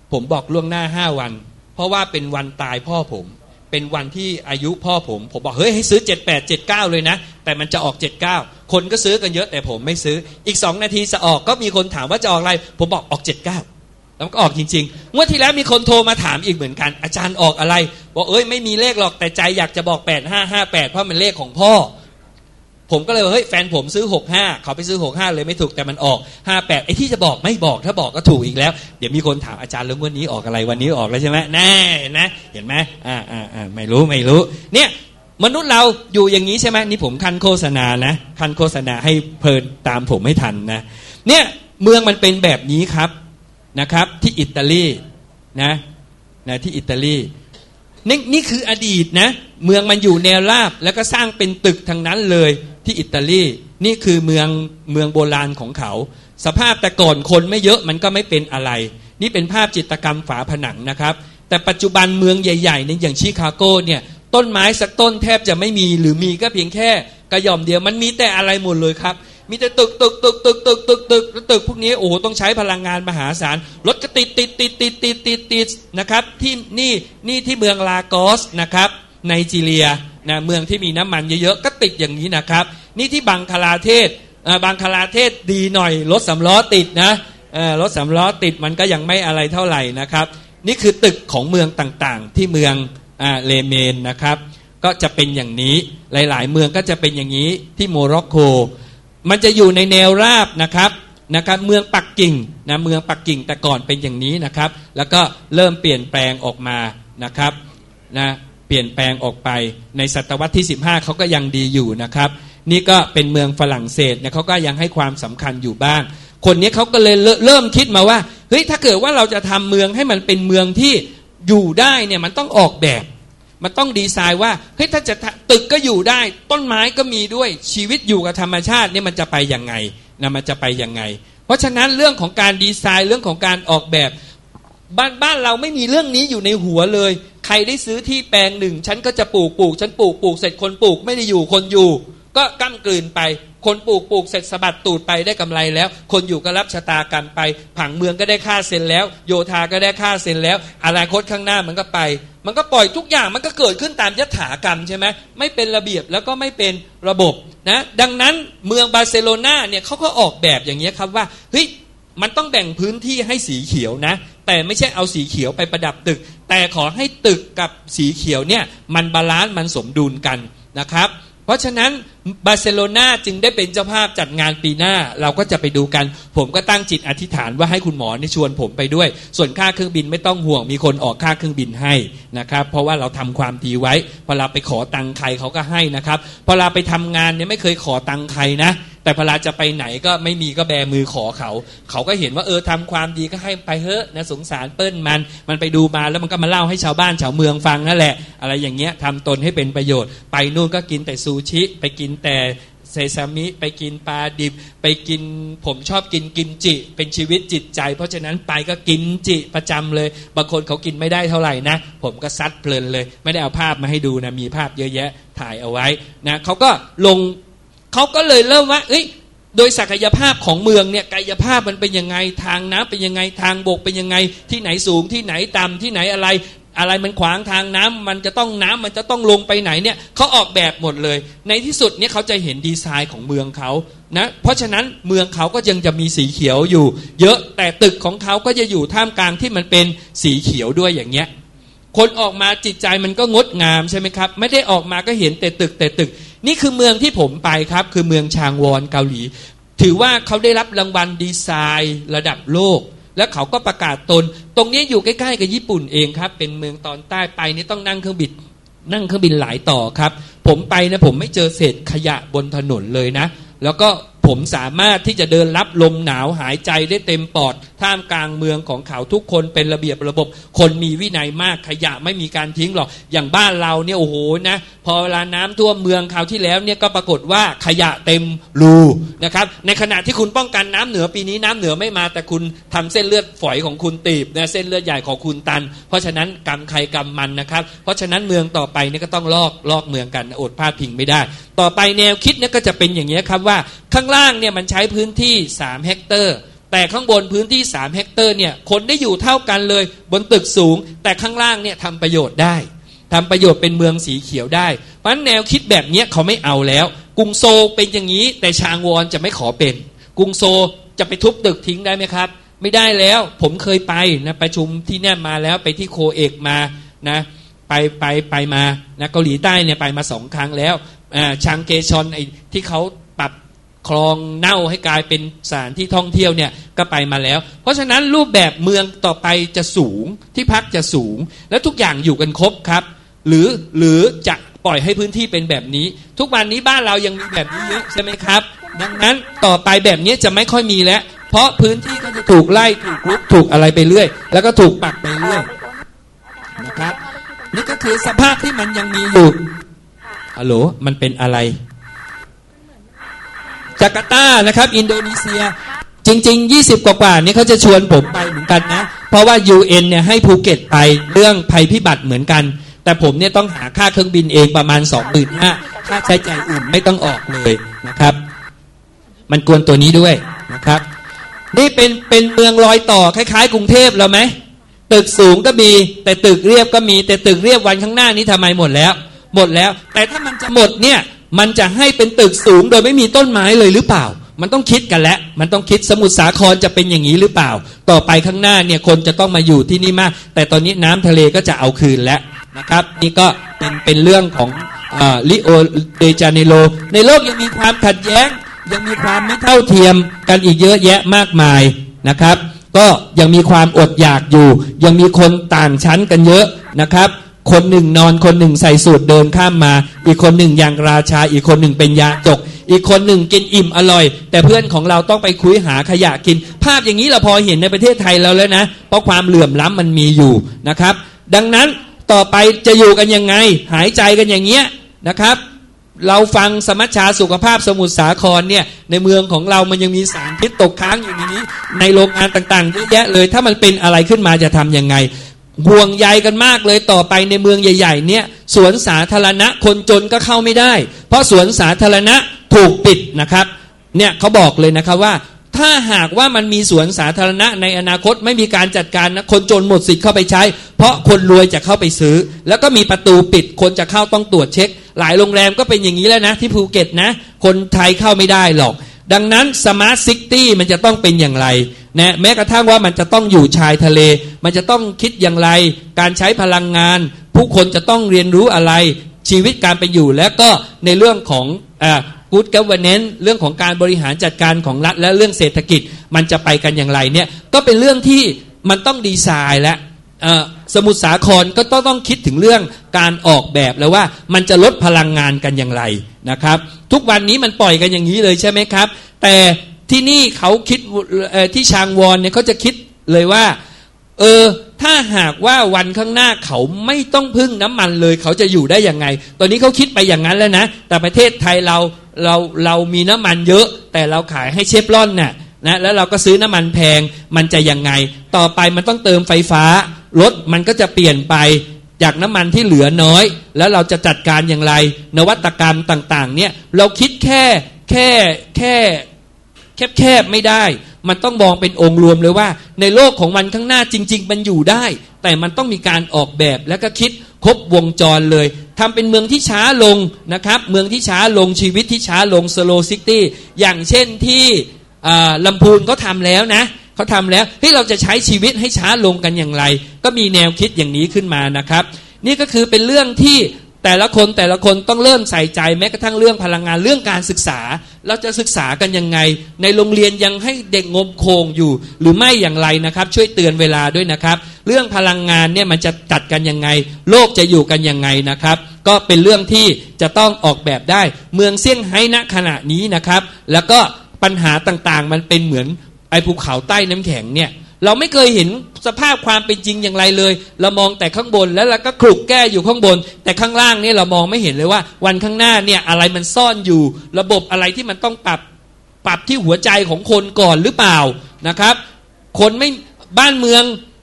ผมบอกล่วงหน้าห้าวันเพราะว่าเป็นวันตายพ่อผมเป็นวันที่อายุพ่อผมผมบอกเฮ้ยให้ซื้อเจ็ดแปด เจ็ดเก้าเลยนะแต่มันจะออกเจ็ดเก้าคนก็ซื้อกันเยอะแต่ผมไม่ซื้ออีกสองนาทีจะออกก็มีคนถามว่าจะออกอะไรผมบอกออกเจ็ดเก้าแล้วก็ออกจริงๆงวดที่แล้วมีคนโทรมาถามอีกเหมือนกันอาจารย์ออกอะไรบอกเอ้ยไม่มีเลขหรอกแต่ใจอยากจะบอกแปดห้าห้าแปดเพราะมันเลขของพ่อผมก็เลยว่าเฮ้ยแฟนผมซื้อหกห้าเขาไปซื้อหกห้าเลยไม่ถูกแต่มันออกห้าแปดไอ้ที่จะบอกไม่บอกถ้าบอกก็ถูกอีกแล้วเดี๋ยวมีคนถามอาจารย์เรื่องวันนี้ออกอะไรวันนี้ออกแล้วใช่ไหมแน่นะเห็นไหมอ่าอ่าอ่าไม่รู้ไม่รู้เนี่ยมนุษย์เราอยู่อย่างนี้ใช่ไหมนี่ผมคันโฆษณานะคันโฆษณาให้เพลินตามผมไม่ทันนะเนี่ยเมืองมันเป็นแบบนี้ครับนะครับที่อิตาลีนะนะที่อิตาลีนี่นี่คืออดีตนะเมืองมันอยู่แนวราบแล้วก็สร้างเป็นตึกทั้งนั้นเลยที่อิตาลีนี่คือเมืองเมืองโบราณของเขาสภาพแต่ก่อนคนไม่เยอะมันก็ไม่เป็นอะไรนี่เป็นภาพจิตรกรรมฝาผนังนะครับแต่ปัจจุบันเมืองใหญ่ๆเนี่ยอย่างชิคาโกเนี่ยต้นไม้สักต้นแทบจะไม่มีหรือมีก็เพียงแค่กระหย่อมเดียวมันมีแต่อะไรหมดเลยครับมีแต่ตึกตึกตึกตึกตึกตึกตึกตึกพวกนี้โอ้โหต้องใช้พลังงานมหาศาลรถก็ติดติดติดติดติดติดติดนะครับที่นี่นี่ที่เมืองลากอสนะครับไนจีเรียนะเมืองที่มีน้ำมันเยอะๆก็ติดอย่างนี้นะครับนี่ที่บังคลาเทศบังคลาเทศดีหน่อยรถสำล้อติดนะรถสำล้อติดมันก็ยังไม่อะไรเท่าไหร่นะครับนี่คือตึกของเมืองต่างๆที่เมืองเลเมนนะครับก็จะเป็นอย่างนี้หลายๆเมืองก็จะเป็นอย่างนี้ที่โมร็อกโกมันจะอยู่ในแนวราบนะครับนะครับเมืองปักกิ่งนะเมืองปักกิ่งแต่ก่อนเป็นอย่างนี้นะครับแล้วก็เริ่มเปลี่ยนแปลงออกมานะครับนะเปลี่ยนแปลงออกไปในศตวรรษที่สิบห้าเขาก็ยังดีอยู่นะครับนี่ก็เป็นเมืองฝรั่งเศสเนี่ยเขาก็ยังให้ความสำคัญอยู่บ้างคนนี้เขาก็เลยเริ่มคิดมาว่าเฮ้ยถ้าเกิดว่าเราจะทำเมืองให้มันเป็นเมืองที่อยู่ได้เนี่ยมันต้องออกแบบมันต้องดีไซน์ว่าเฮ้ยถ้าจะตึกก็อยู่ได้ต้นไม้ก็มีด้วยชีวิตอยู่กับธรรมชาติเนี่ยมันจะไปยังไงนะมันจะไปยังไงเพราะฉะนั้นเรื่องของการดีไซน์เรื่องของการออกแบบบ้านบ้านเราไม่มีเรื่องนี้อยู่ในหัวเลยใครได้ซื้อที่แปลงหนึ่งฉันก็จะปลูกปลูกฉันปลูกปลูกเสร็จคนปลูกไม่ได้อยู่คนอยู่ก็ก้ำกลืนไปคนปลูกปลูกเสร็จสะบัดตูดไปได้กำไรแล้วคนอยู่ก็รับชะตากรรมไปผังเมืองก็ได้ค่าเซ็นแล้วโยธาก็ได้ค่าเซ็นแล้วอนาคตข้างหน้ามันก็ไปมันก็ปล่อยทุกอย่างมันก็เกิดขึ้นตามยถากรรมใช่ไหมไม่เป็นระเบียบแล้วก็ไม่เป็นระบบนะดังนั้นเมืองบาร์เซโลนาเนี่ยเขาก็ออกแบบอย่างนี้ครับว่าเฮ้ยมันต้องแบ่งพื้นที่ให้สีเขียวนะแต่ไม่ใช่เอาสีเขียวไปประดับตึกแต่ขอให้ตึกกับสีเขียวเนี่ยมันบาลานซ์มันสมดุลกันนะครับเพราะฉะนั้นบาร์เซโลนาจึงได้เป็นเจ้าภาพจัดงานปีหน้าเราก็จะไปดูกันผมก็ตั้งจิตอธิษฐานว่าให้คุณหมอนี่ชวนผมไปด้วยส่วนค่าเครื่องบินไม่ต้องห่วงมีคนออกค่าเครื่องบินให้นะครับเพราะว่าเราทำความดีไว้พอเราไปขอตังค์ใครเขาก็ให้นะครับพอเราไปทำงานเนี่ยไม่เคยขอตังค์ใครนะแต่พอเราจะไปไหนก็ไม่มีก็แบมือขอเขาเขาก็เห็นว่าเออทำความดีก็ให้ไปเฮ้นะสงสารเปิ้ลมันมันไปดูมาแล้วมันก็มาเล่าให้ชาวบ้านชาวเมืองฟังนั่นแหละอะไรอย่างเงี้ยทำตนให้เป็นประโยชน์ไปนู่นก็กินแต่ซูชิไปกินแต่เซซามิไปกินปลาดิบไปกินผมชอบกินกิมจิเป็นชีวิตจิตใจเพราะฉะนั้นไปก็กินจิประจำเลยบางคนเขากินไม่ได้เท่าไหร่นะผมก็ซัดเพลินเลยไม่ได้เอาภาพมาให้ดูนะมีภาพเยอะแยะถ่ายเอาไว้นะเขาก็ลงเขาก็เลยเริ่มว่าเอ้ยโดยศักยภาพของเมืองเนี่ยกายภาพมันเป็นยังไงทางน้ำเป็นยังไงทางบกเป็นยังไงที่ไหนสูงที่ไหนต่ำที่ไหนอะไรอะไรมันขวางทางน้ำมันจะต้องน้ำมันจะต้องลงไปไหนเนี่ยเขาออกแบบหมดเลยในที่สุดเนี่ยเขาจะเห็นดีไซน์ของเมืองเขานะเพราะฉะนั้นเมืองเขาก็ยังจะมีสีเขียวอยู่เยอะแต่ตึกของเขาก็จะอยู่ท่ามกลางที่มันเป็นสีเขียวด้วยอย่างเงี้ยคนออกมาจิตใจมันก็งดงามใช่ไหมครับไม่ได้ออกมาก็เห็นแต่ตึกแต่ตึกนี่คือเมืองที่ผมไปครับคือเมืองชางวอนเกาหลีถือว่าเขาได้รับรางวัลดีไซน์ระดับโลกแล้วเขาก็ประกาศตนตรงนี้อยู่ใกล้ๆกับญี่ปุ่นเองครับเป็นเมืองตอนใต้ไปนี่ต้องนั่งเครื่องบินนั่งเครื่องบินหลายต่อครับผมไปนะผมไม่เจอเศษขยะบนถนนเลยนะแล้วก็ผมสามารถที่จะเดินรับลมหนาวหายใจได้เต็มปอดท่ามกลางเมืองของเขาทุกคนเป็นระเบียบระบบคนมีวินัยมากขยะไม่มีการทิ้งหรอกอย่างบ้านเราเนี่ยโอ้โหนะพอเวลาน้ำท่วมเมืองคราวที่แล้วเนี่ยก็ปรากฏว่าขยะเต็มรูนะครับในขณะที่คุณป้องกันน้ำเหนือปีนี้น้ำเหนือไม่มาแต่คุณทำเส้นเลือดฝอยของคุณตีบนะเส้นเลือดใหญ่ของคุณตันเพราะฉะนั้นกรรมใครกรรมมันนะครับเพราะฉะนั้นเมืองต่อไปนี่ก็ต้องลอกลอกเมืองกันอดพลาดพิงไม่ได้ต่อไปแนวคิดเนี่ยก็จะเป็นอย่างนี้ครับว่าข้างล่างเนี่ยมันใช้พื้นที่สามเฮกเตอร์แต่ข้างบนพื้นที่สามเฮกเตอร์เนี่ยคนได้อยู่เท่ากันเลยบนตึกสูงแต่ข้างล่างเนี่ยทำประโยชน์ได้ทำประโยชน์เป็นเมืองสีเขียวได้เพราะฉะนั้นแนวคิดแบบนี้เขาไม่เอาแล้วกรุงโซลเป็นอย่างนี้แต่ชางวอนจะไม่ขอเป็นกรุงโซลจะไปทุบตึกทิ้งได้ไหมครับไม่ได้แล้วผมเคยไปนะประชุมที่เนี่ยมาแล้วไปที่โคเอกมานะไปไปไปมานะเกาหลีใต้เนี่ยไปมาสองครั้งแล้วชางเกชอนไอ้ที่เขาปรับคลองเน่าให้กลายเป็นสถานที่ท่องเที่ยวเนี่ยก็ไปมาแล้วเพราะฉะนั้นรูปแบบเมืองต่อไปจะสูงที่พักจะสูงแล้วทุกอย่างอยู่กันครบครับหรือหรือจะปล่อยให้พื้นที่เป็นแบบนี้ทุกวันนี้บ้านเรายังมีแบบนี้เยอะใช่ไหมครับดังนั้นต่อไปแบบนี้จะไม่ค่อยมีแล้วเพราะพื้นที่ก็จะถูกไล่ถูกลุกถูกอะไรไปเรื่อยแล้วก็ถูกปักไปเรื่อยนะครับนี่ก็คือสภาพที่มันยังมีอยู่ฮัลโหลมันเป็นอะไรจาการ์ตานะครับอินโดนีเซียจริงๆยี่สิบกว่าๆนี่เขาจะชวนผมไปเหมือนกันนะเพราะว่า ยู เอ็น เนี่ยให้ภูเก็ตไปเรื่องภัยพิบัติเหมือนกันแต่ผมเนี่ยต้องหาค่าเครื่องบินเองประมาณ สองหมื่นห้าพัน ค่าใช้จ่ายอื่นไม่ต้องออกเลยนะครับมันกวนตัวนี้ด้วยนะครับนี่เป็นเป็นเมืองรอยต่อคล้ายๆกรุงเทพเราไหมตึกสูงก็มีแต่ตึกเรียบก็มีแต่ตึกเรียบวันข้างหน้านี้ทำไมหมดแล้วหมดแล้วแต่ถ้ามันจะหมดเนี่ยมันจะให้เป็นตึกสูงโดยไม่มีต้นไม้เลยหรือเปล่ามันต้องคิดกันแล้วมันต้องคิดสมุทรสาครจะเป็นอย่างนี้หรือเปล่าต่อไปข้างหน้าเนี่ยคนจะต้องมาอยู่ที่นี่มากแต่ตอนนี้น้ำทะเลก็จะเอาคืนแล้วนะครับนี่ก็เป็นเป็นเรื่องของอ่าลิโอเดจาเนโรในโลกยังมีความขัดแย้งยังมีความไม่เท่าเทียมกันอีกเยอะแยะมากมายนะครับก็ยังมีความอดอยากอยู่ยังมีคนต่างชั้นกันเยอะนะครับคนหนึ่งนอนคนหนึ่งใส่สูทเดินข้ามมาอีกคนหนึ่งอย่างราชาอีกคนหนึ่งเป็นยาจกอีกคนหนึ่งกินอิ่มอร่อยแต่เพื่อนของเราต้องไปคุยหาขยะกินภาพอย่างนี้เราพอเห็นในประเทศไทยเราแล้วนะเพราะความเหลื่อมล้ำมันมีอยู่นะครับดังนั้นต่อไปจะอยู่กันยังไงหายใจกันอย่างเงี้ยนะครับเราฟังสมัชชาสุขภาพสมุทรสาครเนี่ยในเมืองของเรามันยังมีสารพิษตกค้างอยู่ในนี้ในโรงงานต่างๆเยอะแยะเลยถ้ามันเป็นอะไรขึ้นมาจะทำยังไงห่วงใยกันมากเลยต่อไปในเมืองใหญ่ๆเนี่ยสวนสาธารณะคนจนก็เข้าไม่ได้เพราะสวนสาธารณะถูกปิดนะครับเนี่ยเขาบอกเลยนะครับว่าถ้าหากว่ามันมีสวนสาธารณะในอนาคตไม่มีการจัดการนะคนจนหมดสิทธิ์เข้าไปใช้เพราะคนรวยจะเข้าไปซื้อแล้วก็มีประตูปิดคนจะเข้าต้องตรวจเช็คหลายโรงแรมก็เป็นอย่างนี้แล้วนะที่ภูเก็ตนะคนไทยเข้าไม่ได้หรอกดังนั้นสมาร์ทซิตี้มันจะต้องเป็นอย่างไรนะแม้กระทั่งว่ามันจะต้องอยู่ชายทะเลมันจะต้องคิดอย่างไรการใช้พลังงานผู้คนจะต้องเรียนรู้อะไรชีวิตการเป็นอยู่และก็ในเรื่องของอ่าGood Governance เรื่องของการบริหารจัดการของรัฐและเรื่องเศรษฐกิจมันจะไปกันอย่างไรเนี่ยก็เป็นเรื่องที่มันต้องดีไซน์และสมุทรสาครก็ต้องต้องคิดถึงเรื่องการออกแบบแล้วว่ามันจะลดพลังงานกันอย่างไรนะครับทุกวันนี้มันปล่อยกันอย่างนี้เลยใช่ไหมครับแต่ที่นี่เขาคิดที่ชางวอนเนี่ยเขาจะคิดเลยว่าเออถ้าหากว่าวันข้างหน้าเขาไม่ต้องพึ่งน้ำมันเลยเขาจะอยู่ได้ยังไงตอนนี้เขาคิดไปอย่างนั้นแล้วนะแต่ประเทศไทยเราเราเรามีน้ำมันเยอะแต่เราขายให้เชฟรอนน่ะนะแล้วเราก็ซื้อน้ำมันแพงมันจะยังไงต่อไปมันต้องเติมไฟฟ้ารถมันก็จะเปลี่ยนไปจากน้ำมันที่เหลือน้อยแล้วเราจะจัดการอย่างไรนวัตกรรมต่างๆเนี่ยเราคิดแค่แค่แค่แคบๆไม่ได้มันต้องมองเป็นองค์รวมเลยว่าในโลกของวันข้างหน้าจริงๆมันอยู่ได้แต่มันต้องมีการออกแบบแล้วก็คิดครบวงจรเลยทำเป็นเมืองที่ช้าลงนะครับเมืองที่ช้าลงชีวิตที่ช้าลง slow city อย่างเช่นที่ลำพูนเขาทำแล้วนะเขาทำแล้วเฮ้ยเราจะใช้ชีวิตให้ช้าลงกันอย่างไรก็มีแนวคิดอย่างนี้ขึ้นมานะครับนี่ก็คือเป็นเรื่องที่แต่ละคนแต่ละคนต้องเริ่มใส่ใจแม้กระทั่งเรื่องพลังงานเรื่องการศึกษาเราจะศึกษากันยังไงในโรงเรียนยังให้เด็กงมโคงอยู่หรือไม่อย่างไรนะครับช่วยเตือนเวลาด้วยนะครับเรื่องพลังงานเนี่ยมันจะจัดกันยังไงโลกจะอยู่กันยังไงนะครับก็เป็นเรื่องที่จะต้องออกแบบได้เมืองเซี่ยงไฮ้ณขณะนี้นะครับแล้วก็ปัญหาต่างๆมันเป็นเหมือนไอ้ภูเขาใต้น้ำแข็งเนี่ยเราไม่เคยเห็นสภาพความเป็นจริงอย่างไรเลยเรามองแต่ข้างบนแล้วเราก็คลุกแก้อยู่ข้างบนแต่ข้างล่างนี่เรามองไม่เห็นเลยว่าวันข้างหน้าเนี่ยอะไรมันซ่อนอยู่ระบบอะไรที่มันต้องปรับปรับที่หัวใจของคนก่อนหรือเปล่านะครับคนไม่บ้านเมือง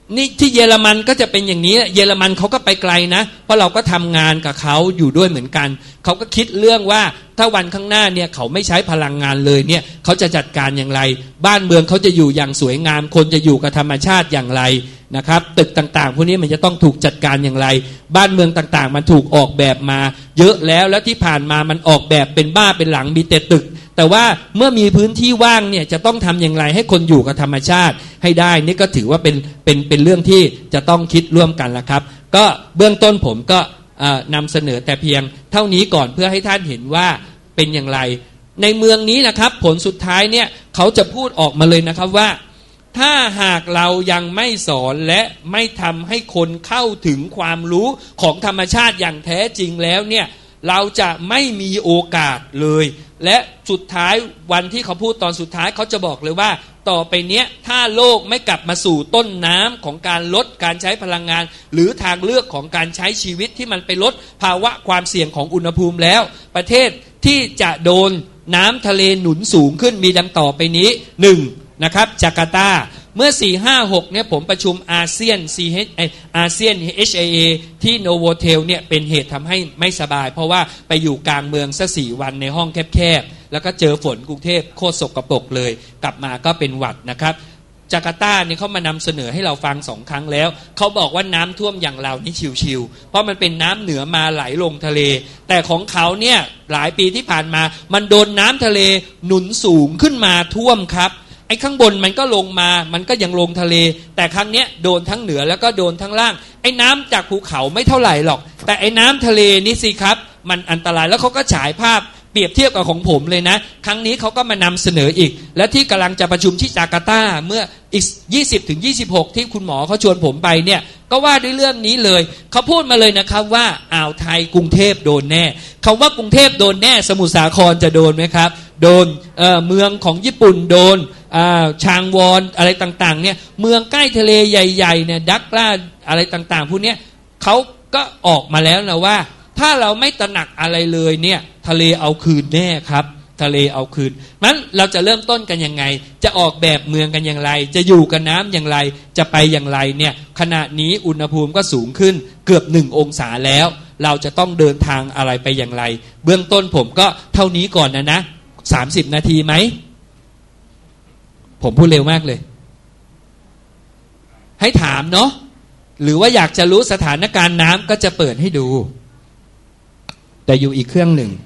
นี่ที่เยอรมันก็จะเป็นอย่างนี้เยอรมันเขาก็ไปไกลนะเพราะเราก็ทำงานกับเขาอยู่ด้วยเหมือนกันเขาก็คิดเรื่องว่าถ้าวันข้างหน้าเนี่ยเขาไม่ใช้พลังงานเลยเนี่ยเขาจะจัดการอย่างไรบ้านเมืองเขาจะอยู่อย่างสวยงามคนจะอยู่กับธรรมชาติอย่างไรนะครับตึกต่างๆพวกนี้มันจะต้องถูกจัดการอย่างไรบ้านเมืองต่างๆมันถูกออกแบบมาเยอะแล้วแล้วที่ผ่านมามันออกแบบเป็นบ้าเป็นหลังมีแต่ตึกแต่ว่าเมื่อมีพื้นที่ว่างเนี่ยจะต้องทำอย่างไรให้คนอยู่กับธรรมชาติให้ได้นี่ก็ถือว่าเป็นเป็นเป็นเรื่องที่จะต้องคิดร่วมกันละครับก็เบื้องต้นผมก็นำเสนอแต่เพียงเท่านี้ก่อนเพื่อให้ท่านเห็นว่าเป็นอย่างไรในเมืองนี้นะครับผลสุดท้ายเนี่ยเขาจะพูดออกมาเลยนะครับว่าถ้าหากเรายังไม่สอนและไม่ทำให้คนเข้าถึงความรู้ของธรรมชาติอย่างแท้จริงแล้วเนี่ยเราจะไม่มีโอกาสเลยและสุดท้ายวันที่เขาพูดตอนสุดท้ายเขาจะบอกเลยว่าต่อไปเนี้ยถ้าโลกไม่กลับมาสู่ต้นน้ำของการลดการใช้พลังงานหรือทางเลือกของการใช้ชีวิตที่มันไปลดภาวะความเสี่ยงของอุณหภูมิแล้วประเทศที่จะโดนน้ำทะเลหนุนสูงขึ้นมีดังต่อไปนี้หนึ่งนะครับจาการ์ตาเมื่อสี่ ห้า หกเนี่ยผมประชุมอาเซียน ซี เอช อาเซียน เอช เอ เอ ที่โนโวเทลเนี่ยเป็นเหตุทำให้ไม่สบายเพราะว่าไปอยู่กลางเมืองสักสี่วันในห้องแคบๆแล้วก็เจอฝนกรุงเทพโคตรสกปรกเลยกลับมาก็เป็นหวัดนะครับจาการ์ตาเนี่ยเขามานำเสนอให้เราฟังสองครั้งแล้วเขาบอกว่าน้ำท่วมอย่างเรานี่ชิวๆเพราะมันเป็นน้ำเหนือมาไหลลงทะเลแต่ของเขาเนี่ยหลายปีที่ผ่านมามันโดนน้ำทะเลหนุนสูงขึ้นมาท่วมครับไอ้ข้างบนมันก็ลงมามันก็ยังลงทะเลแต่ครั้งเนี้ยโดนทั้งเหนือแล้วก็โดนทั้งล่างไอ้น้ำจากภูเขาไม่เท่าไหร่หรอกแต่ไอ้น้ำทะเลนี่สิครับมันอันตรายแล้วเขาก็ฉายภาพเปรียบเทียบกับของผมเลยนะครั้งนี้เขาก็มานำเสนออีกและที่กำลังจะประชุมที่จาการ์ตาเมื่ออีก ยี่สิบถึงยี่สิบหก ที่คุณหมอเขาชวนผมไปเนี่ยก็ว่าด้วยเรื่องนี้เลยเขาพูดมาเลยนะครับว่าอ่าวไทยกรุงเทพโดนแน่คำว่ากรุงเทพโดนแน่สมุทรสาครจะโดนไหมครับโดน เอ่อ เมืองของญี่ปุ่นโดนชางวอนอะไรต่างๆเนี่ยเมืองใกล้ทะเลใหญ่ๆเนี่ยดักล่าอะไรต่างๆพวกนี้เขาก็ออกมาแล้วนะว่าถ้าเราไม่ตระหนักอะไรเลยเนี่ยทะเลเอาคืนแน่ครับทะเลเอาคืนนั้นเราจะเริ่มต้นกันยังไงจะออกแบบเมืองกันอย่างไรจะอยู่กับน้ำอย่างไรจะไปอย่างไรเนี่ยขณะนี้อุณหภูมิก็สูงขึ้นเกือบหนึ่งองศาแล้วเราจะต้องเดินทางอะไรไปอย่างไรเบื้องต้นผมก็เท่านี้ก่อนนะนะสามสิบนาทีไหมผมพูดเร็วมากเลยให้ถามเนาะหรือว่าอยากจะรู้สถานการณ์น้ำก็จะเปิดให้ดูแต่อยู่อีกเครื่องหนึ่ง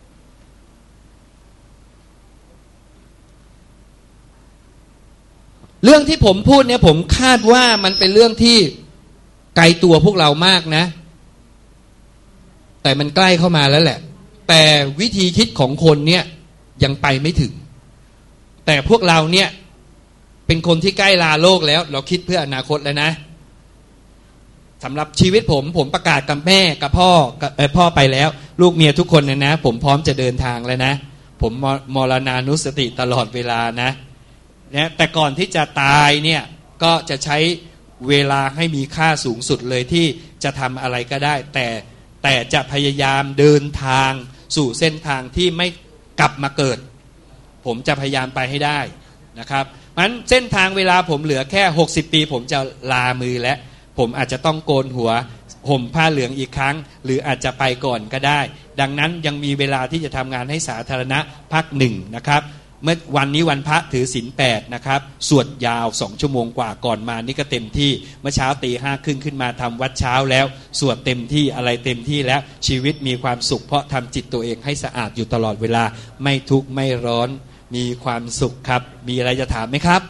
เรื่องที่ผมพูดเนี่ยผมคาดว่ามันเป็นเรื่องที่ไกลตัวพวกเรามากนะแต่มันใกล้เข้ามาแล้วแหละแต่วิธีคิดของคนเนี่ยยังไปไม่ถึงแต่พวกเราเนี่ยเป็นคนที่ใกล้ลาโลกแล้วเราคิดเพื่ออนาคตแล้วนะสำหรับชีวิตผมผมประกาศกับแม่กับพ่อกับพ่อไปแล้วลูกเมียทุกคนนะนะผมพร้อมจะเดินทางแล้วนะผมมรณานุสติตลอดเวลานะนะแต่ก่อนที่จะตายเนี่ยก็จะใช้เวลาให้มีค่าสูงสุดเลยที่จะทำอะไรก็ได้แต่แต่จะพยายามเดินทางสู่เส้นทางที่ไม่กลับมาเกิดผมจะพยายามไปให้ได้นะครับงั้นเส้นทางเวลาผมเหลือแค่หกสิบปีผมจะลามือแล้วผมอาจจะต้องโกนหัวห่มผ้าเหลืองอีกครั้งหรืออาจจะไปก่อนก็ได้ดังนั้นยังมีเวลาที่จะทำงานให้สาธารณะพักหนึ่งนะครับเมื่อวันนี้วันพระถือศีลแปดนะครับสวดยาวสองชั่วโมงกว่าก่อนมานี่ก็เต็มที่เมื่อเช้าตีห้าครึ่งขึ้นมาทำวัดเช้าแล้วสวดเต็มที่อะไรเต็มที่แล้วชีวิตมีความสุขเพราะทำจิตตัวเองให้สะอาดอยู่ตลอดเวลาไม่ทุกข์ไม่ร้อนมีความสุขครับมีอะไรจะถามไหมครับ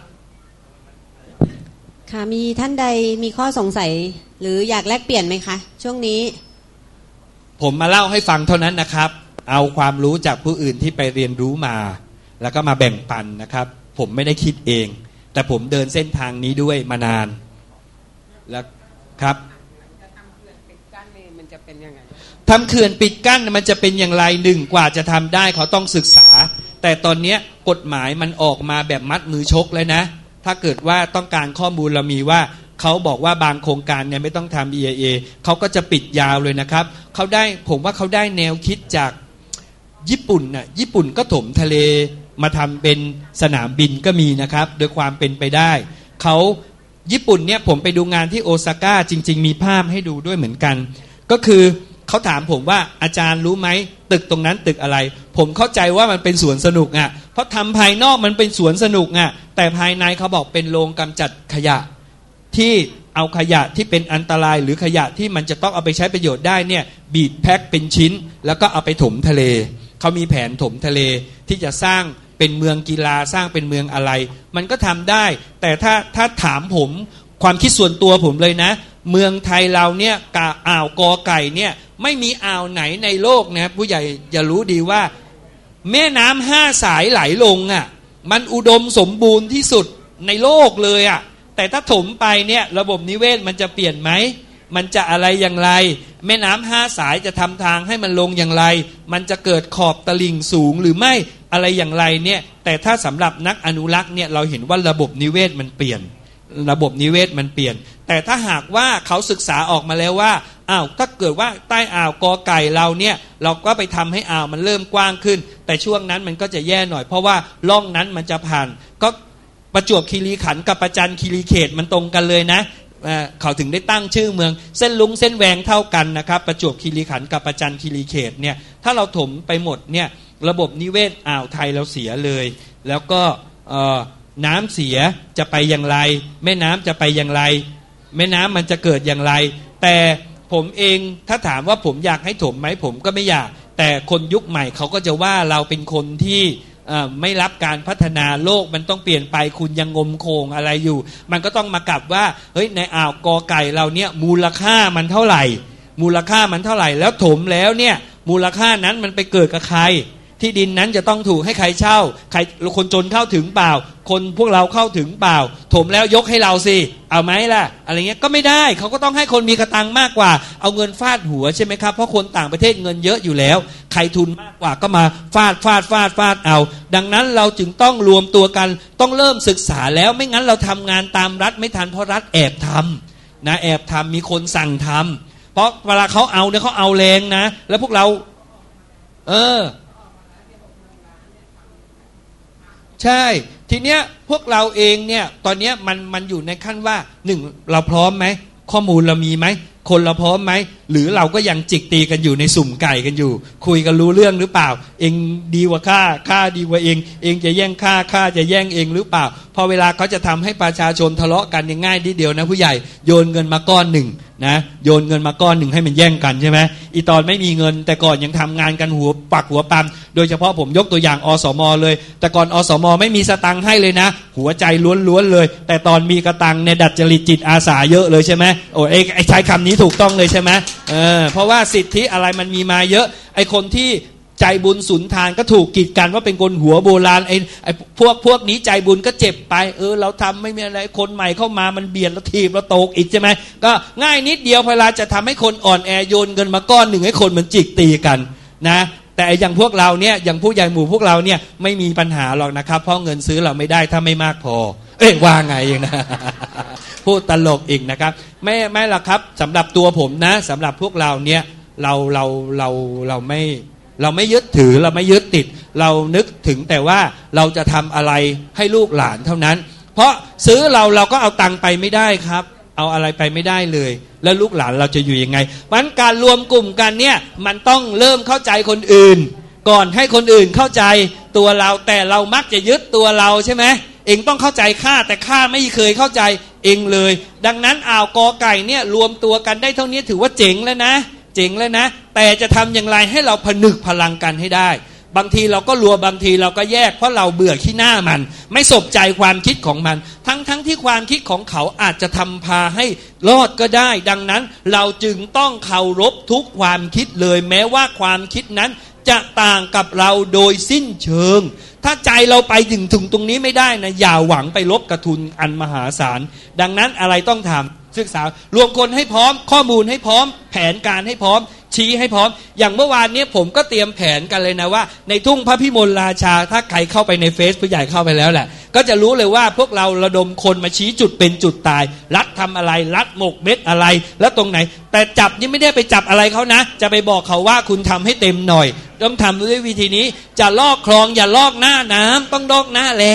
ค่ะมีท่านใดมีข้อสงสัยหรืออยากแลกเปลี่ยนไหมคะช่วงนี้ผมมาเล่าให้ฟังเท่านั้นนะครับเอาความรู้จากผู้อื่นที่ไปเรียนรู้มาแล้วก็มาแบ่งปันนะครับผมไม่ได้คิดเองแต่ผมเดินเส้นทางนี้ด้วยมานานแล้วครับทำเขื่อนปิดกั้นมันจะเป็นยังไงทำเขื่อนปิดกั้นมันจะเป็นอย่างไรหนึ่งกว่าจะทำได้เขาต้องศึกษาแต่ตอนนี้กฎหมายมันออกมาแบบมัดมือชกเลยนะถ้าเกิดว่าต้องการข้อมูลเรามีว่าเขาบอกว่าบางโครงการเนี่ยไม่ต้องทำ อี ไอ เอ เขาก็จะปิดยาวเลยนะครับเขาได้ผมว่าเขาได้แนวคิดจากญี่ปุ่นน่ะญี่ปุ่นก็ถมทะเลมาทำเป็นสนามบินก็มีนะครับโดยความเป็นไปได้เขาญี่ปุ่นเนี่ยผมไปดูงานที่โอซาก้าจริงๆมีภาพให้ดูด้วยเหมือนกันก็คือเขาถามผมว่าอาจารย์รู้ไหมตึกตรงนั้นตึกอะไรผมเข้าใจว่ามันเป็นสวนสนุกอ่ะเพราะทำภายนอกมันเป็นสวนสนุกอ่ะแต่ภายในเขาบอกเป็นโรงกำจัดขยะที่เอาขยะที่เป็นอันตรายหรือขยะที่มันจะต้องเอาไปใช้ประโยชน์ได้เนี่ยบีบแพ็คเป็นชิ้นแล้วก็เอาไปถมทะเลเขามีแผนถมทะเลที่จะสร้างเป็นเมืองกีฬาสร้างเป็นเมืองอะไรมันก็ทำได้แต่ถ้าถ้าถามผมความคิดส่วนตัวผมเลยนะเมืองไทยเราเนี่ยกะอ่าวกอไก่เนี่ยไม่มีอ่าวไหนในโลกนะผู้ใหญ่จะรู้ดีว่าแม่น้ำห้าสายไหลลงอ่ะมันอุดมสมบูรณ์ที่สุดในโลกเลยอ่ะแต่ถ้าถมไปเนี่ยระบบนิเวศมันจะเปลี่ยนไหมมันจะอะไรอย่างไรแม่น้ำห้าสายจะทำทางให้มันลงอย่างไรมันจะเกิดขอบตลิ่งสูงหรือไม่อะไรอย่างไรเนี่ยแต่ถ้าสำหรับนักอนุรักษ์เนี่ยเราเห็นว่าระบบนิเวศมันเปลี่ยนระบบนิเวศมันเปลี่ยนแต่ถ้าหากว่าเขาศึกษาออกมาแล้วว่าอ้าวถ้าเกิดว่าใต้อ่าวกอไก่เราเนี่ยเราก็ไปทำให้อ่าวมันเริ่มกว้างขึ้นแต่ช่วงนั้นมันก็จะแย่หน่อยเพราะว่าร่องนั้นมันจะผ่านก็ประจวบคีรีขันธ์กับประจันคีรีเขตมันตรงกันเลยนะเขาถึงได้ตั้งชื่อเมืองเส้นลุงเส้นแหวงเท่ากันนะครับประจวบคีรีขันธ์กับประจันคีรีเขตเนี่ยถ้าเราถมไปหมดเนี่ยระบบนิเวศอ่าวไทยเราเสียเลยแล้วก็น้ำเสียจะไปอย่างไรแม่น้ำจะไปอย่างไรแม่น้ำมันจะเกิดอย่างไรแต่ผมเองถ้าถามว่าผมอยากให้ถมไหมผมก็ไม่อยากแต่คนยุคใหม่เขาก็จะว่าเราเป็นคนที่ไม่รับการพัฒนาโลกมันต้องเปลี่ยนไปคุณยังงมโคงอะไรอยู่มันก็ต้องมากลับว่าเฮ้ยในอ่าวกอไก่เราเนี่ยมูลค่ามันเท่าไหร่มูลค่ามันเท่าไหร่แล้วถมแล้วเนี่ยมูลค่านั้นมันไปเกิดกับใครที่ดินนั้นจะต้องถูกให้ใครเช่าใครคนจนเข้าถึงเปล่าคนพวกเราเข้าถึงเปล่าถมแล้วยกให้เราสิเอาไหมล่ะอะไรเงี้ยก็ไม่ได้เขาก็ต้องให้คนมีกระตังมากกว่าเอาเงินฟาดหัวใช่ไหมครับเพราะคนต่างประเทศเงินเยอะอยู่แล้วใครทุนมากกว่าก็มาฟาดฟาดฟาดฟาดเอาดังนั้นเราจึงต้องรวมตัวกันต้องเริ่มศึกษาแล้วไม่งั้นเราทำงานตามรัฐไม่ทันเพราะรัฐแอบทำนะแอบทำมีคนสั่งทำเพราะเวลาเขาเอาเนี่ยเขาเอาแรงนะแล้วพวกเราเออใช่ทีเนี้ยพวกเราเองเนี่ยตอนนี้มันมันอยู่ในขั้นว่าหนึ่งเราพร้อมไหมข้อมูลเรามีไหมคนเราพร้อมไหมหรือเราก็ยังจิกตีกันอยู่ในสุ่มไก่กันอยู่คุยกันรู้เรื่องหรือเปล่าเองดีกว่าข้าข้าดีกว่าเองเองจะแย่งข้าข้าจะแย่งเองหรือเปล่าพอเวลาเขาจะทำให้ประชาชนทะเลาะกันง่ายนิดเดียวนะผู้ใหญ่โยนเงินมาก้อนหนึ่งนะโยนเงินมาก้อนหนึ่งให้มันแย่งกันใช่ไหมอีตอนไม่มีเงินแต่ก่อนยังทำงานกันหัวปักหัวปั๊มโดยเฉพาะผมยกตัวอย่างอสมเลยแต่ก่อนอสมไม่มีสตังค์ให้เลยนะหัวใจล้วนๆเลยแต่ตอนมีกระตังเนี่ยดัดจริตจิตอาสาเยอะเลยใช่ไหมโอ้ไอ้ใช้คำนี้ถูกต้องเลยใช่ไหมเออเพราะว่าสิทธิอะไรมันมีมาเยอะไอ้คนที่ใจบุญสุนทานก็ถูกกีดกันว่าเป็นคนหัวโบราณไอ้ไอ้พวกพวกนี้ใจบุญก็เจ็บไปเออเราทำไม่มีอะไรคนใหม่เข้ามามันเบียดแล้วทีบแล้วโตกอีกใช่ไหมก็ง่ายนิดเดียวเวลาจะทำให้คนอ่อนแอโยนเงินมาก้อนหนึ่งให้คนมันจิกตีกันนะแต่อย่างพวกเราเนี่ยอย่างผู้ใหญ่หมู่พวกเราเนี่ยไม่มีปัญหาหรอกนะครับเพราะเงินซื้อเราไม่ได้ถ้าไม่มากพอเอ้ยว่าไงอย่างนะพูดตลกอีกนะครับไม่ไม่หรอกครับสำหรับตัวผมนะสำหรับพวกเราเนี่ยเราเราเราเราไม่เราไม่ยึดถือเราไม่ยึดติดเรานึกถึงแต่ว่าเราจะทำอะไรให้ลูกหลานเท่านั้นเพราะซื้อเราเราก็เอาตังค์ไปไม่ได้ครับเอาอะไรไปไม่ได้เลยแล้วลูกหลานเราจะอยู่ยังไงมันการรวมกลุ่มกันเนี่ยมันต้องเริ่มเข้าใจคนอื่นก่อนให้คนอื่นเข้าใจตัวเราแต่เรามักจะยึดตัวเราใช่ไหมเองต้องเข้าใจข้าแต่ข้าไม่เคยเข้าใจเองเลยดังนั้นอ่าวกอไก่เนี่ยรวมตัวกันได้เท่านี้ถือว่าเจ๋งแล้วนะเจ๋งแล้วนะแต่จะทำอย่างไรให้เราผนึกพลังกันให้ได้บางทีเราก็รวมบางทีเราก็แยกเพราะเราเบื่อขี้หน้ามันไม่สนใจความคิดของมันทั้งทั้งที่ความคิดของเขาอาจจะทำพาให้รอดก็ได้ดังนั้นเราจึงต้องเคารพทุกความคิดเลยแม้ว่าความคิดนั้นจะต่างกับเราโดยสิ้นเชิงถ้าใจเราไปถึงถึงตรงนี้ไม่ได้นะอย่าหวังไปลบกระทุนอันมหาศาลดังนั้นอะไรต้องทำศึกษารวมคนให้พร้อมข้อมูลให้พร้อมแผนการให้พร้อมชี้ให้พร้อมอย่างเมื่อวานนี้ผมก็เตรียมแผนกันเลยนะว่าในทุ่งพระพิมลราชาถ้าใครเข้าไปในเฟซผู้ใหญ่เข้าไปแล้วแหละก็จะรู้เลยว่าพวกเราระดมคนมาชี้จุดเป็นจุดตายรัฐทำอะไรรัฐหมกเม็ดอะไรแล้วตรงไหนแต่จับนี่ไม่ได้ไปจับอะไรเขานะจะไปบอกเขาว่าคุณทำให้เต็มหน่อยต้องทำด้วยวิธีนี้จะลอกคลองอย่าลอกหน้าน้ำต้องลอกหน้าแล้ง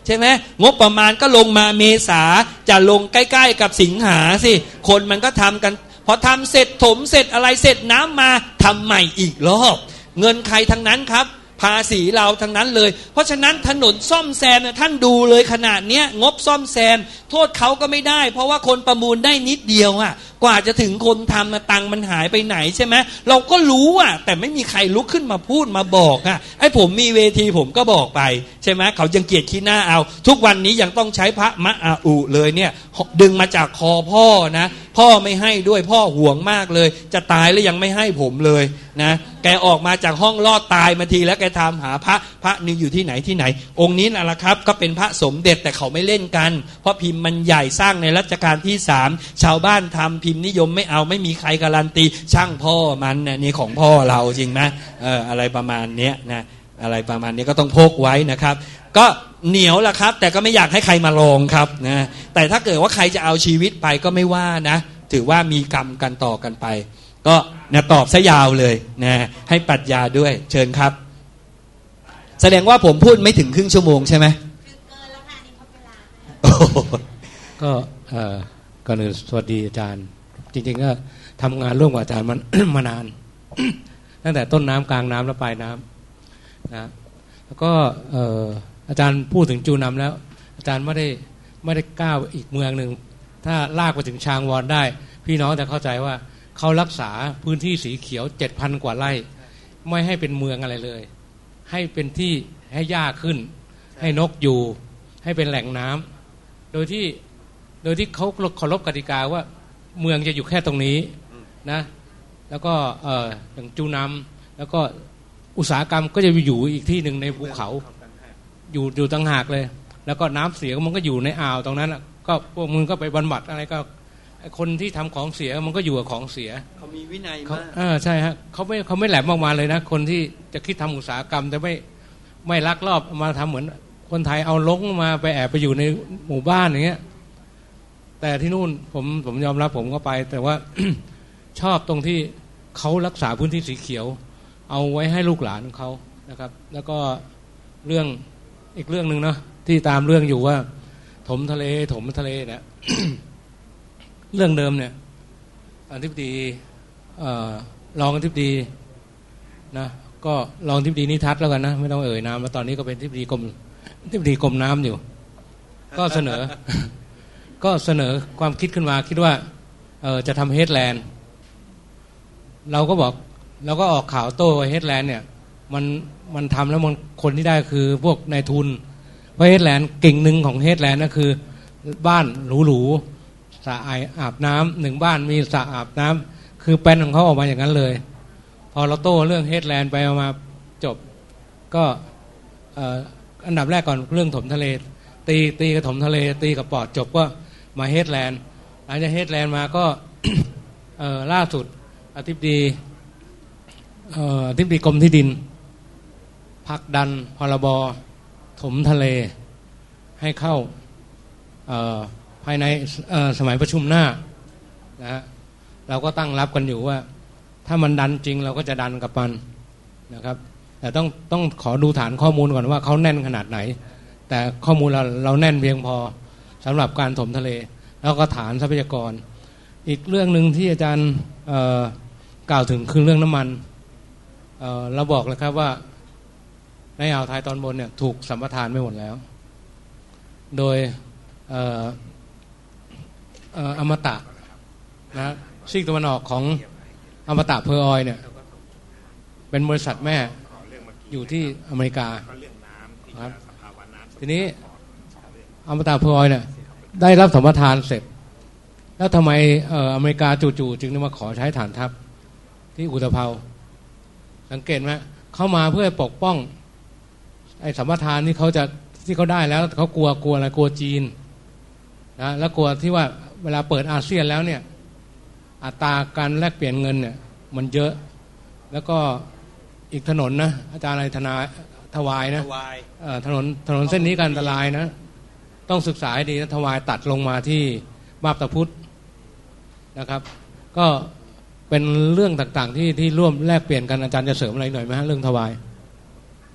ใช่ไหมงบประมาณก็ลงมาเมษาจะลงใกล้ๆกับสิงหาสิคนมันก็ทำกันพอทำเสร็จถมเสร็จอะไรเสร็จน้ำมาทำใหม่อีกรอบเงินใครทั้งนั้นครับภาษีเราทั้งนั้นเลยเพราะฉะนั้นถนนซ่อมแซมเนี่ยท่านดูเลยขนาดเนี้ยงบซ่อมแซมโทษเขาก็ไม่ได้เพราะว่าคนประมูลได้นิดเดียวอ่ะกว่าจะถึงคนทำนะตังมันหายไปไหนใช่ไหมเราก็รู้อ่ะแต่ไม่มีใครลุกขึ้นมาพูดมาบอกอ่ะไอ้ผมมีเวทีผมก็บอกไปใช่ไหมเขายังเกลียดขี้หน้าเอาทุกวันนี้ยังต้องใช้พระมะอาอุเลยเนี่ยดึงมาจากคอพ่อนะพ่อไม่ให้ด้วยพ่อห่วงมากเลยจะตายแล้วยังไม่ให้ผมเลยนะแกออกมาจากห้องรอดตายมาทีแล้วแกทำหาพระพระนึงอยู่ที่ไหนที่ไหนองค์นี้น่ะละครับก็เป็นพระสมเด็จแต่เขาไม่เล่นกันเพราะพิมพ์มันใหญ่สร้างในรัชกาลที่สามชาวบ้านทำพิมพ์นิยมไม่เอาไม่มีใครการันตีช่างพ่อมันนะนี่ของพ่อเราจริงไหมเอออะไรประมาณเนี้ยนะอะไรประมาณนี้ก็ต้องพกไว้นะครับก็เหนียวละครับแต่ก็ไม่อยากให้ใครมาลองครับนะแต่ถ้าเกิดว่าใครจะเอาชีวิตไปก็ไม่ว่านะถือว่ามีกรรมกันต่อกันไปก็นะตอบซะยาวเลยนะให้ปรัชญาด้วยเชิญครับแสดงว่าผมพูดไม่ถึงครึ่งชั่วโมงใช่ไหมเกินแล้วค่ะนี่เขาเวลาก็เอ่อก่อนอื่นสวัสดีอาจารย์จริงๆก็ทำงานร่วมกับอาจารย์มัน มานานตั้งแต่ต้นน้ำกลางน้ำและปลายน้ำนะแล้วก็เอ่ออาจารย์พูดถึงจูนำแล้วอาจารย์ไม่ได้ไม่ได้ก้าวอีกเมืองหนึ่งถ้าลากไปถึงชางวอนได้พี่น้องจะเข้าใจว่าเขารักษาพื้นที่สีเขียว เจ็ดพัน กว่าไร่ไม่ให้เป็นเมืองอะไรเลยให้เป็นที่ให้หญ้าขึ้นให้นกอยู่ให้เป็นแหล่งน้ำโดยที่โดยที่เขาเคารพกติกาว่าเมืองจะอยู่แค่ตรงนี้นะแล้วก็เอ่ออย่างจูนำแล้วก็อุตสาหกรรมก็จะอยู่อีกที่หนึ่งในภูเขาอยู่อยู่ต่างหากเลยแล้วก็น้ำเสียมันก็อยู่ในอ่าวตรงนั้นก็พวกมึงก็ไปบรรบัดอะไรก็คนที่ทำของเสียมันก็อยู่กับของเสียเขามีวินัยมากเออใช่ฮะเขาไม่เขาไม่แหลมออกมาเลยนะคนที่จะคิดทำอุตสาหกรรมแต่ไม่ไม่ลักลอบมาทำเหมือนคนไทยเอาลงมาไปแอบไปอยู่ในหมู่บ้านอย่างเงี้ยแต่ที่นู่นผมผมยอมรับผมก็ไปแต่ว่า ชอบตรงที่เขารักษาพื้นที่สีเขียวเอาไว้ให้ลูกหลานของเขานะครับแล้วก็เรื่องอีกเรื่องนึงเนาะที่ตามเรื่องอยู่ว่าถมทะเลถมทะเลเนี่ย เรื่องเดิมเนี่ยอธิบดีรองอธิบดีนะก็รองอธิบดีนิทัศน์แล้วกันนะไม่ต้องเอ่ยนามแล้วตอนนี้ก็เป็นอธิบดีกรมอธิบดีกรมน้ำอยู่ก็เสนอ ก็เสนอความคิดขึ้นมาคิดว่าเออจะทำเฮดแลนด์เราก็บอกเราก็ออกข่าวโต้เฮดแลนด์เนี่ยมันมันทำแล้วมันคนที่ได้คือพวกนายทุนเพราะเฮดแลนด์กิ่งหนึ่งของเฮดแลนด์ก็คือบ้านหรูๆสระอาบน้ำหนึ่งบ้านมีสระอาบน้ำคือแปลนของเขาออกมาอย่างนั้นเลยพอเราโต้เรื่องเฮดแลนด์ไปเอามาจบก็อันดับแรกก่อนเรื่องถมทะเลตีตีกับถมทะเลตีกับปอดจบก็มาเฮดแลนด์หลังจากเฮดแลนด์มาก็ ล่าสุดอธิบดีอธิบดีกรมที่ดินผลักดันพรบถมทะเลให้เข้าภายในสมัยประชุมหน้านะฮะเราก็ตั้งรับกันอยู่ว่าถ้ามันดันจริงเราก็จะดันกับมันนะครับแต่ต้องต้องขอดูฐานข้อมูลก่อนว่าเขาแน่นขนาดไหนแต่ข้อมูลเราเราแน่นเพียงพอสำหรับการถมทะเลแล้วก็ฐานทรัพยากรอีกเรื่องหนึ่งที่อาจารย์กล่าวถึงคือเรื่องน้ำมัน เอ่อ เราบอกเลยครับว่าในอ่าวไทยตอนบนเนี่ยถูกสัมปทานไม่หมดแล้วโดยเอ่อเอ่ออมตะนะซีกตะวันออกของอมตะเพอร์ออยเนี่ยเป็นบริษัทแม่อยู่ที่อเมริกาครับทีนี้อมตะเพอร์ออยเนี่ยได้รับสัมปทานเสร็จแล้วทำไมเอ่ออเมริกาจู่ๆจึงได้มาขอใช้ฐานทัพที่อุตภเปาสังเกตไหมเข้ามาเพื่อปกป้องไอ้สัมปทานที่เขาจะที่เขาได้แล้วเขากลัวกลัวอะไรกลัวจีนนะแล้วกลัวที่ว่าเวลาเปิดอาเซียนแล้วเนี่ยอัตราการแลกเปลี่ยนเงินเนี่ยมันเยอะแล้วก็อีกถนนนะอาจารย์อะไรธนาทวายนะถนนถนนเส้นนี้การอันตรายนะต้องศึกษาให้ดีนะทวายตัดลงมาที่มาบตาพุธนะครับก็เป็นเรื่องต่างๆที่ที่ร่วมแลกเปลี่ยนกันอาจารย์จะเสริมอะไรหน่อยไหมฮะเรื่องทวาย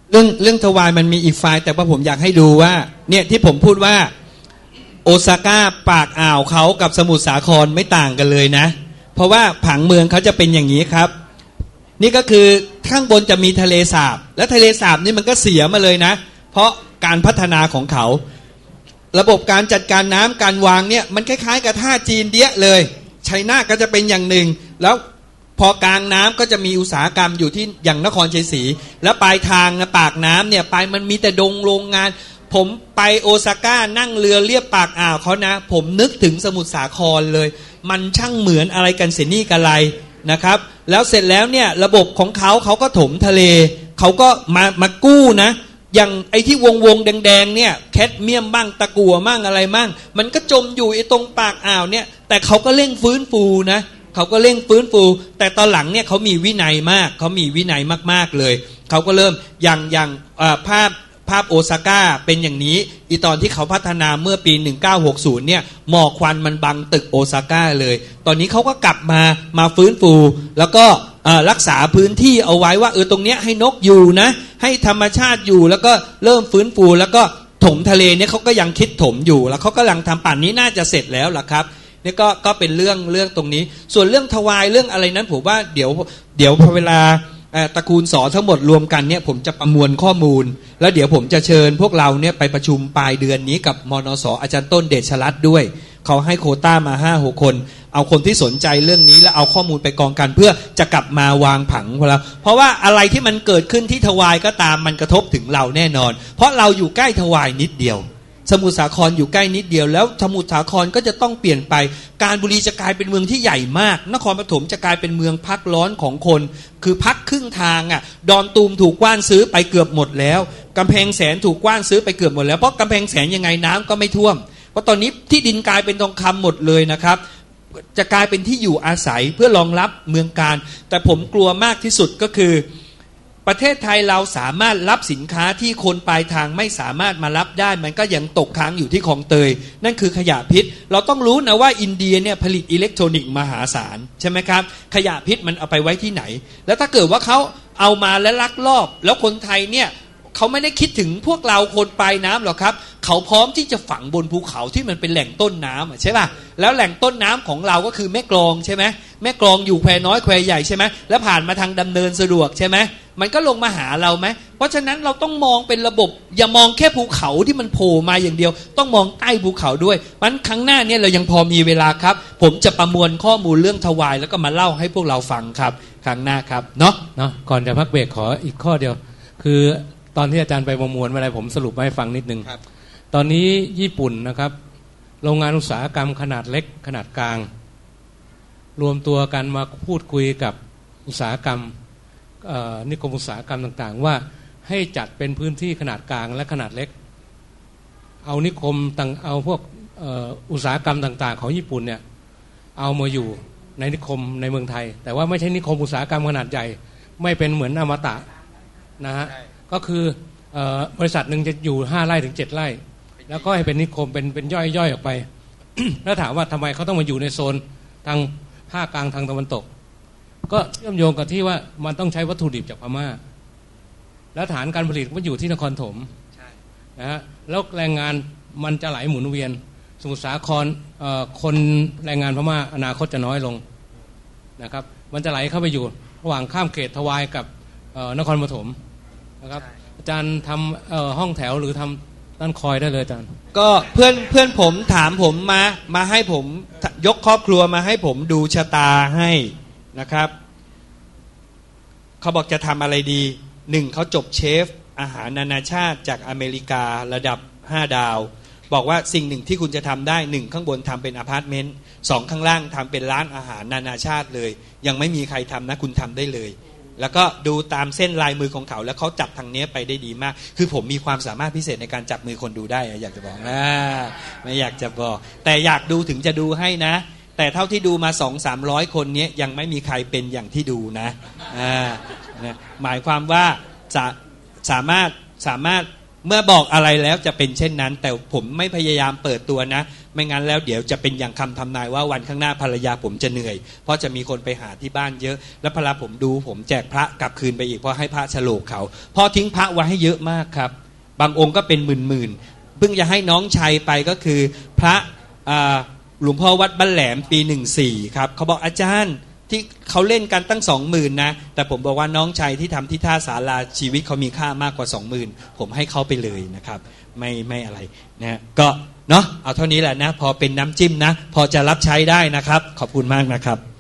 เรื่องเรื่องทวายมันมีอีกไฟล์แต่ว่าผมอยากให้ดูว่าเนี่ยที่ผมพูดว่าโอซาก้าปากอ่าวเขากับสมุทรสาครไม่ต่างกันเลยนะเพราะว่าผังเมืองเขาจะเป็นอย่างนี้ครับนี่ก็คือข้างบนจะมีทะเลสาบและทะเลสาบนี่มันก็เสียมาเลยนะเพราะการพัฒนาของเขาระบบการจัดการน้ำการวางเนี่ยมันคล้ายๆกับท่าจีนเดี้ยเลยไชน่าก็จะเป็นอย่างหนึ่งแล้วพอกลางน้ำก็จะมีอุตสาหกรรมอยู่ที่อย่างนครชัยศรีแล้วปลายทางนะปากน้ำเนี่ยไปมันมีแต่ดงโรงงานผมไปโอซาก้านั่งเรือเลียบปากอ่าวเขานะผมนึกถึงสมุทรสาครเลยมันช่างเหมือนอะไรกันเสียนี่กันไรนะครับแล้วเสร็จแล้วเนี่ยระบบของเขาเขาก็ถมทะเลเขาก็มามากู้นะอย่างไอ้ที่วงวงแดงๆเนี่ยแคดเมียมบ้างตะกั่วมั่งอะไรมั่งมันก็จมอยู่ไอ้ตรงปากอ่าวเนี่ยแต่เขาก็เร่งฟื้นฟูนะเขาก็เร่งฟื้นฟูแต่ตอนหลังเนี่ยเขามีวินัยมากเขามีวินัยมากๆเลยเขาก็เริ่มอย่างอย่างภาพภาพโอซาก้าเป็นอย่างนี้อีตอนที่เขาพัฒนาเมื่อปีหนึ่งเก้าหกศูนย์เนี่ยหมอกควันมันบังตึกโอซาก้าเลยตอนนี้เขาก็กลับมามาฟื้นฟูแล้วก็รักษาพื้นที่เอาไว้ว่าเออตรงเนี้ยให้นกอยู่นะให้ธรรมชาติอยู่แล้วก็เริ่มฟื้นฟูแล้วก็ถมทะเลเนี่ยเขาก็ยังคิดถมอยู่แล้วเขากำลังทำป่านนี้น่าจะเสร็จแล้วล่ะครับนี่ก็ก็เป็นเรื่องเรื่องตรงนี้ส่วนเรื่องทวายเรื่องอะไรนั้นผมว่าเดี๋ยวเดี๋ยวพอเวลาตระกูลสอทั้งหมดรวมกันเนี่ยผมจะประมวลข้อมูลแล้วเดี๋ยวผมจะเชิญพวกเราเนี่ยไปประชุมปลายเดือนนี้กับมนส.อาจารย์ต้นเดชรัตน์ด้วยเขาให้โควต้ามา ห้าหก คนเอาคนที่สนใจเรื่องนี้แล้วเอาข้อมูลไปกองกันเพื่อจะกลับมาวางผังของเราเพราะว่าอะไรที่มันเกิดขึ้นที่ทวายก็ตามมันกระทบถึงเราแน่นอนเพราะเราอยู่ใกล้ทวายนิดเดียวสมุทรสาครอยู่ใกล้นิดเดียวแล้วสมุทรสาครก็จะต้องเปลี่ยนไปการบุรีจะกลายเป็นเมืองที่ใหญ่มากนครปฐมจะกลายเป็นเมืองพักร้อนของคนคือพักครึ่งทางอ่ะดอนตูมถูกกว้านซื้อไปเกือบหมดแล้วกำแพงแสนถูกกว้านซื้อไปเกือบหมดแล้วเพราะกำแพงแสนยังไงน้ำก็ไม่ท่วมเพราะตอนนี้ที่ดินกลายเป็นทองคำหมดเลยนะครับจะกลายเป็นที่อยู่อาศัยเพื่อรองรับเมืองการแต่ผมกลัวมากที่สุดก็คือประเทศไทยเราสามารถรับสินค้าที่คนปลายทางไม่สามารถมารับได้มันก็ยังตกค้างอยู่ที่คลองเตยนั่นคือขยะพิษเราต้องรู้นะว่าอินเดียเนี่ยผลิตอิเล็กทรอนิกส์มหาศาลใช่ไหมครับขยะพิษมันเอาไปไว้ที่ไหนแล้วถ้าเกิดว่าเขาเอามาและลักลอบแล้วคนไทยเนี่ยเขาไม่ได้คิดถึงพวกเราคนปลายน้ำหรอกครับเขาพร้อมที่จะฝังบนภูเขาที่มันเป็นแหล่งต้นน้ำใช่ป่ะแล้วแหล่งต้นน้ำของเราก็คือแม่กลองใช่ไหมแม่กลองอยู่แควน้อยแควใหญ่ใช่ไหมแล้วผ่านมาทางดำเนินสะดวกใช่ไหมมันก็ลงมาหาเราไหมเพราะฉะนั้นเราต้องมองเป็นระบบอย่ามองแค่ภูเขาที่มันโผล่มาอย่างเดียวต้องมองใต้ภูเขาด้วยมันครั้งหน้าเนี่ยเรายังพอมีเวลาครับผมจะประมวลข้อมูลเรื่องทวายแล้วก็มาเล่าให้พวกเราฟังครับครั้งหน้าครับเนาะเนาะก่อนจะพักเบรกขออีกข้อเดียวคือตอนที่อาจารย์ไปประมวลอะไรผมสรุปให้ฟังนิดนึงตอนนี้ญี่ปุ่นนะครับโรงงานอุตสาหกรรมขนาดเล็กขนาดกลางรวมตัวกันมาพูดคุยกับอุตสาหกรรมนิคมอุตสาหกรรมต่างๆว่าให้จัดเป็นพื้นที่ขนาดกลางและขนาดเล็กเอานิคมต่างเอาพวกอุตสาหกรรมต่างๆของญี่ปุ่นเนี่ยเอามาอยู่ในนิคมในเมืองไทยแต่ว่าไม่ใช่นิคมอุตสาหกรรมขนาดใหญ่ไม่เป็นเหมือนอมตะนะฮะก็คือบริษัทหนึ่งจะอยู่ห้าไร่ถึงเจ็ดไร่แล้วก็ให้เป็นนิคมเป็นเป็นย่อยๆ อ, ออกไป แล้วถามว่าทำไมเขาต้องมาอยู่ในโซนทางภาคกลางทางตะวันตกก็เชื่อมโยงกับที่ว่ามันต้องใช้วัตถุดิบจากพม่าแล้วฐานการผลิตมันอยู่ที่นครถมนะฮะแล้วแรงงานมันจะไหลหมุนเวียนสมุทรสาครคนแรงงานพม่าอนาคตจะน้อยลงนะครับมันจะไหลเข้าไปอยู่ระหว่างข้ามเขตทวายกับนครปฐมนะครับอาจารย์ทำห้องแถวหรือทำด้านคอยได้เลยอาจารย์ก็เพื่อนเพื่อนผมถามผมมามาให้ผมยกครอบครัวมาให้ผมดูชะตาให้นะครับเขาบอกจะทำอะไรดีหนึ่งเขาจบเชฟอาหารนานาชาติจากอเมริการะดับห้าดาวบอกว่าสิ่งหนึ่งที่คุณจะทำได้หนึ่งข้างบนทำเป็นอพาร์ตเมนต์สองข้างล่างทำเป็นร้านอาหารนานาชาติเลยยังไม่มีใครทำนะคุณทำได้เลยแล้วก็ดูตามเส้นลายมือของเขาแล้วเขาจับทางนี้ไปได้ดีมากคือผมมีความสามารถพิเศษในการจับมือคนดูได้อยากจะบอกนะไม่อยากจะบอกแต่อยากดูถึงจะดูให้นะแต่เท่าที่ดูมา สองถึงสามร้อย คนนี้ยังไม่มีใครเป็นอย่างที่ดูนะอ่าหมายความว่าจะสามารถสามารถเมื่อบอกอะไรแล้วจะเป็นเช่นนั้นแต่ผมไม่พยายามเปิดตัวนะไม่งั้นแล้วเดี๋ยวจะเป็นอย่างคำทำนายว่าวันข้างหน้าภรรยาผมจะเหนื่อยเพราะจะมีคนไปหาที่บ้านเยอะแล้วพอผมดูผมแจกพระกลับคืนไปอีกเพราะให้พระฉลกเขาพอทิ้งพระไว้ให้เยอะมากครับบางองค์ก็เป็นหมื่นๆเพิ่งจะให้น้องชัยไปก็คือพระหลวงพ่อวัดบ้านแหลมปีหนึ่งสี่ครับเขาบอกอาจารย์ที่เขาเล่นกันตั้งสองหมื่นนะแต่ผมบอกว่าน้องชัยที่ทำที่ท่าศาลาชีวิตเขามีค่ามากกว่าสองหมื่นผมให้เขาไปเลยนะครับไม่ไม่อะไรนะก็เนาะเอาเท่านี้แหละนะพอเป็นน้ำจิ้มนะพอจะรับใช้ได้นะครับขอบคุณมากนะครับ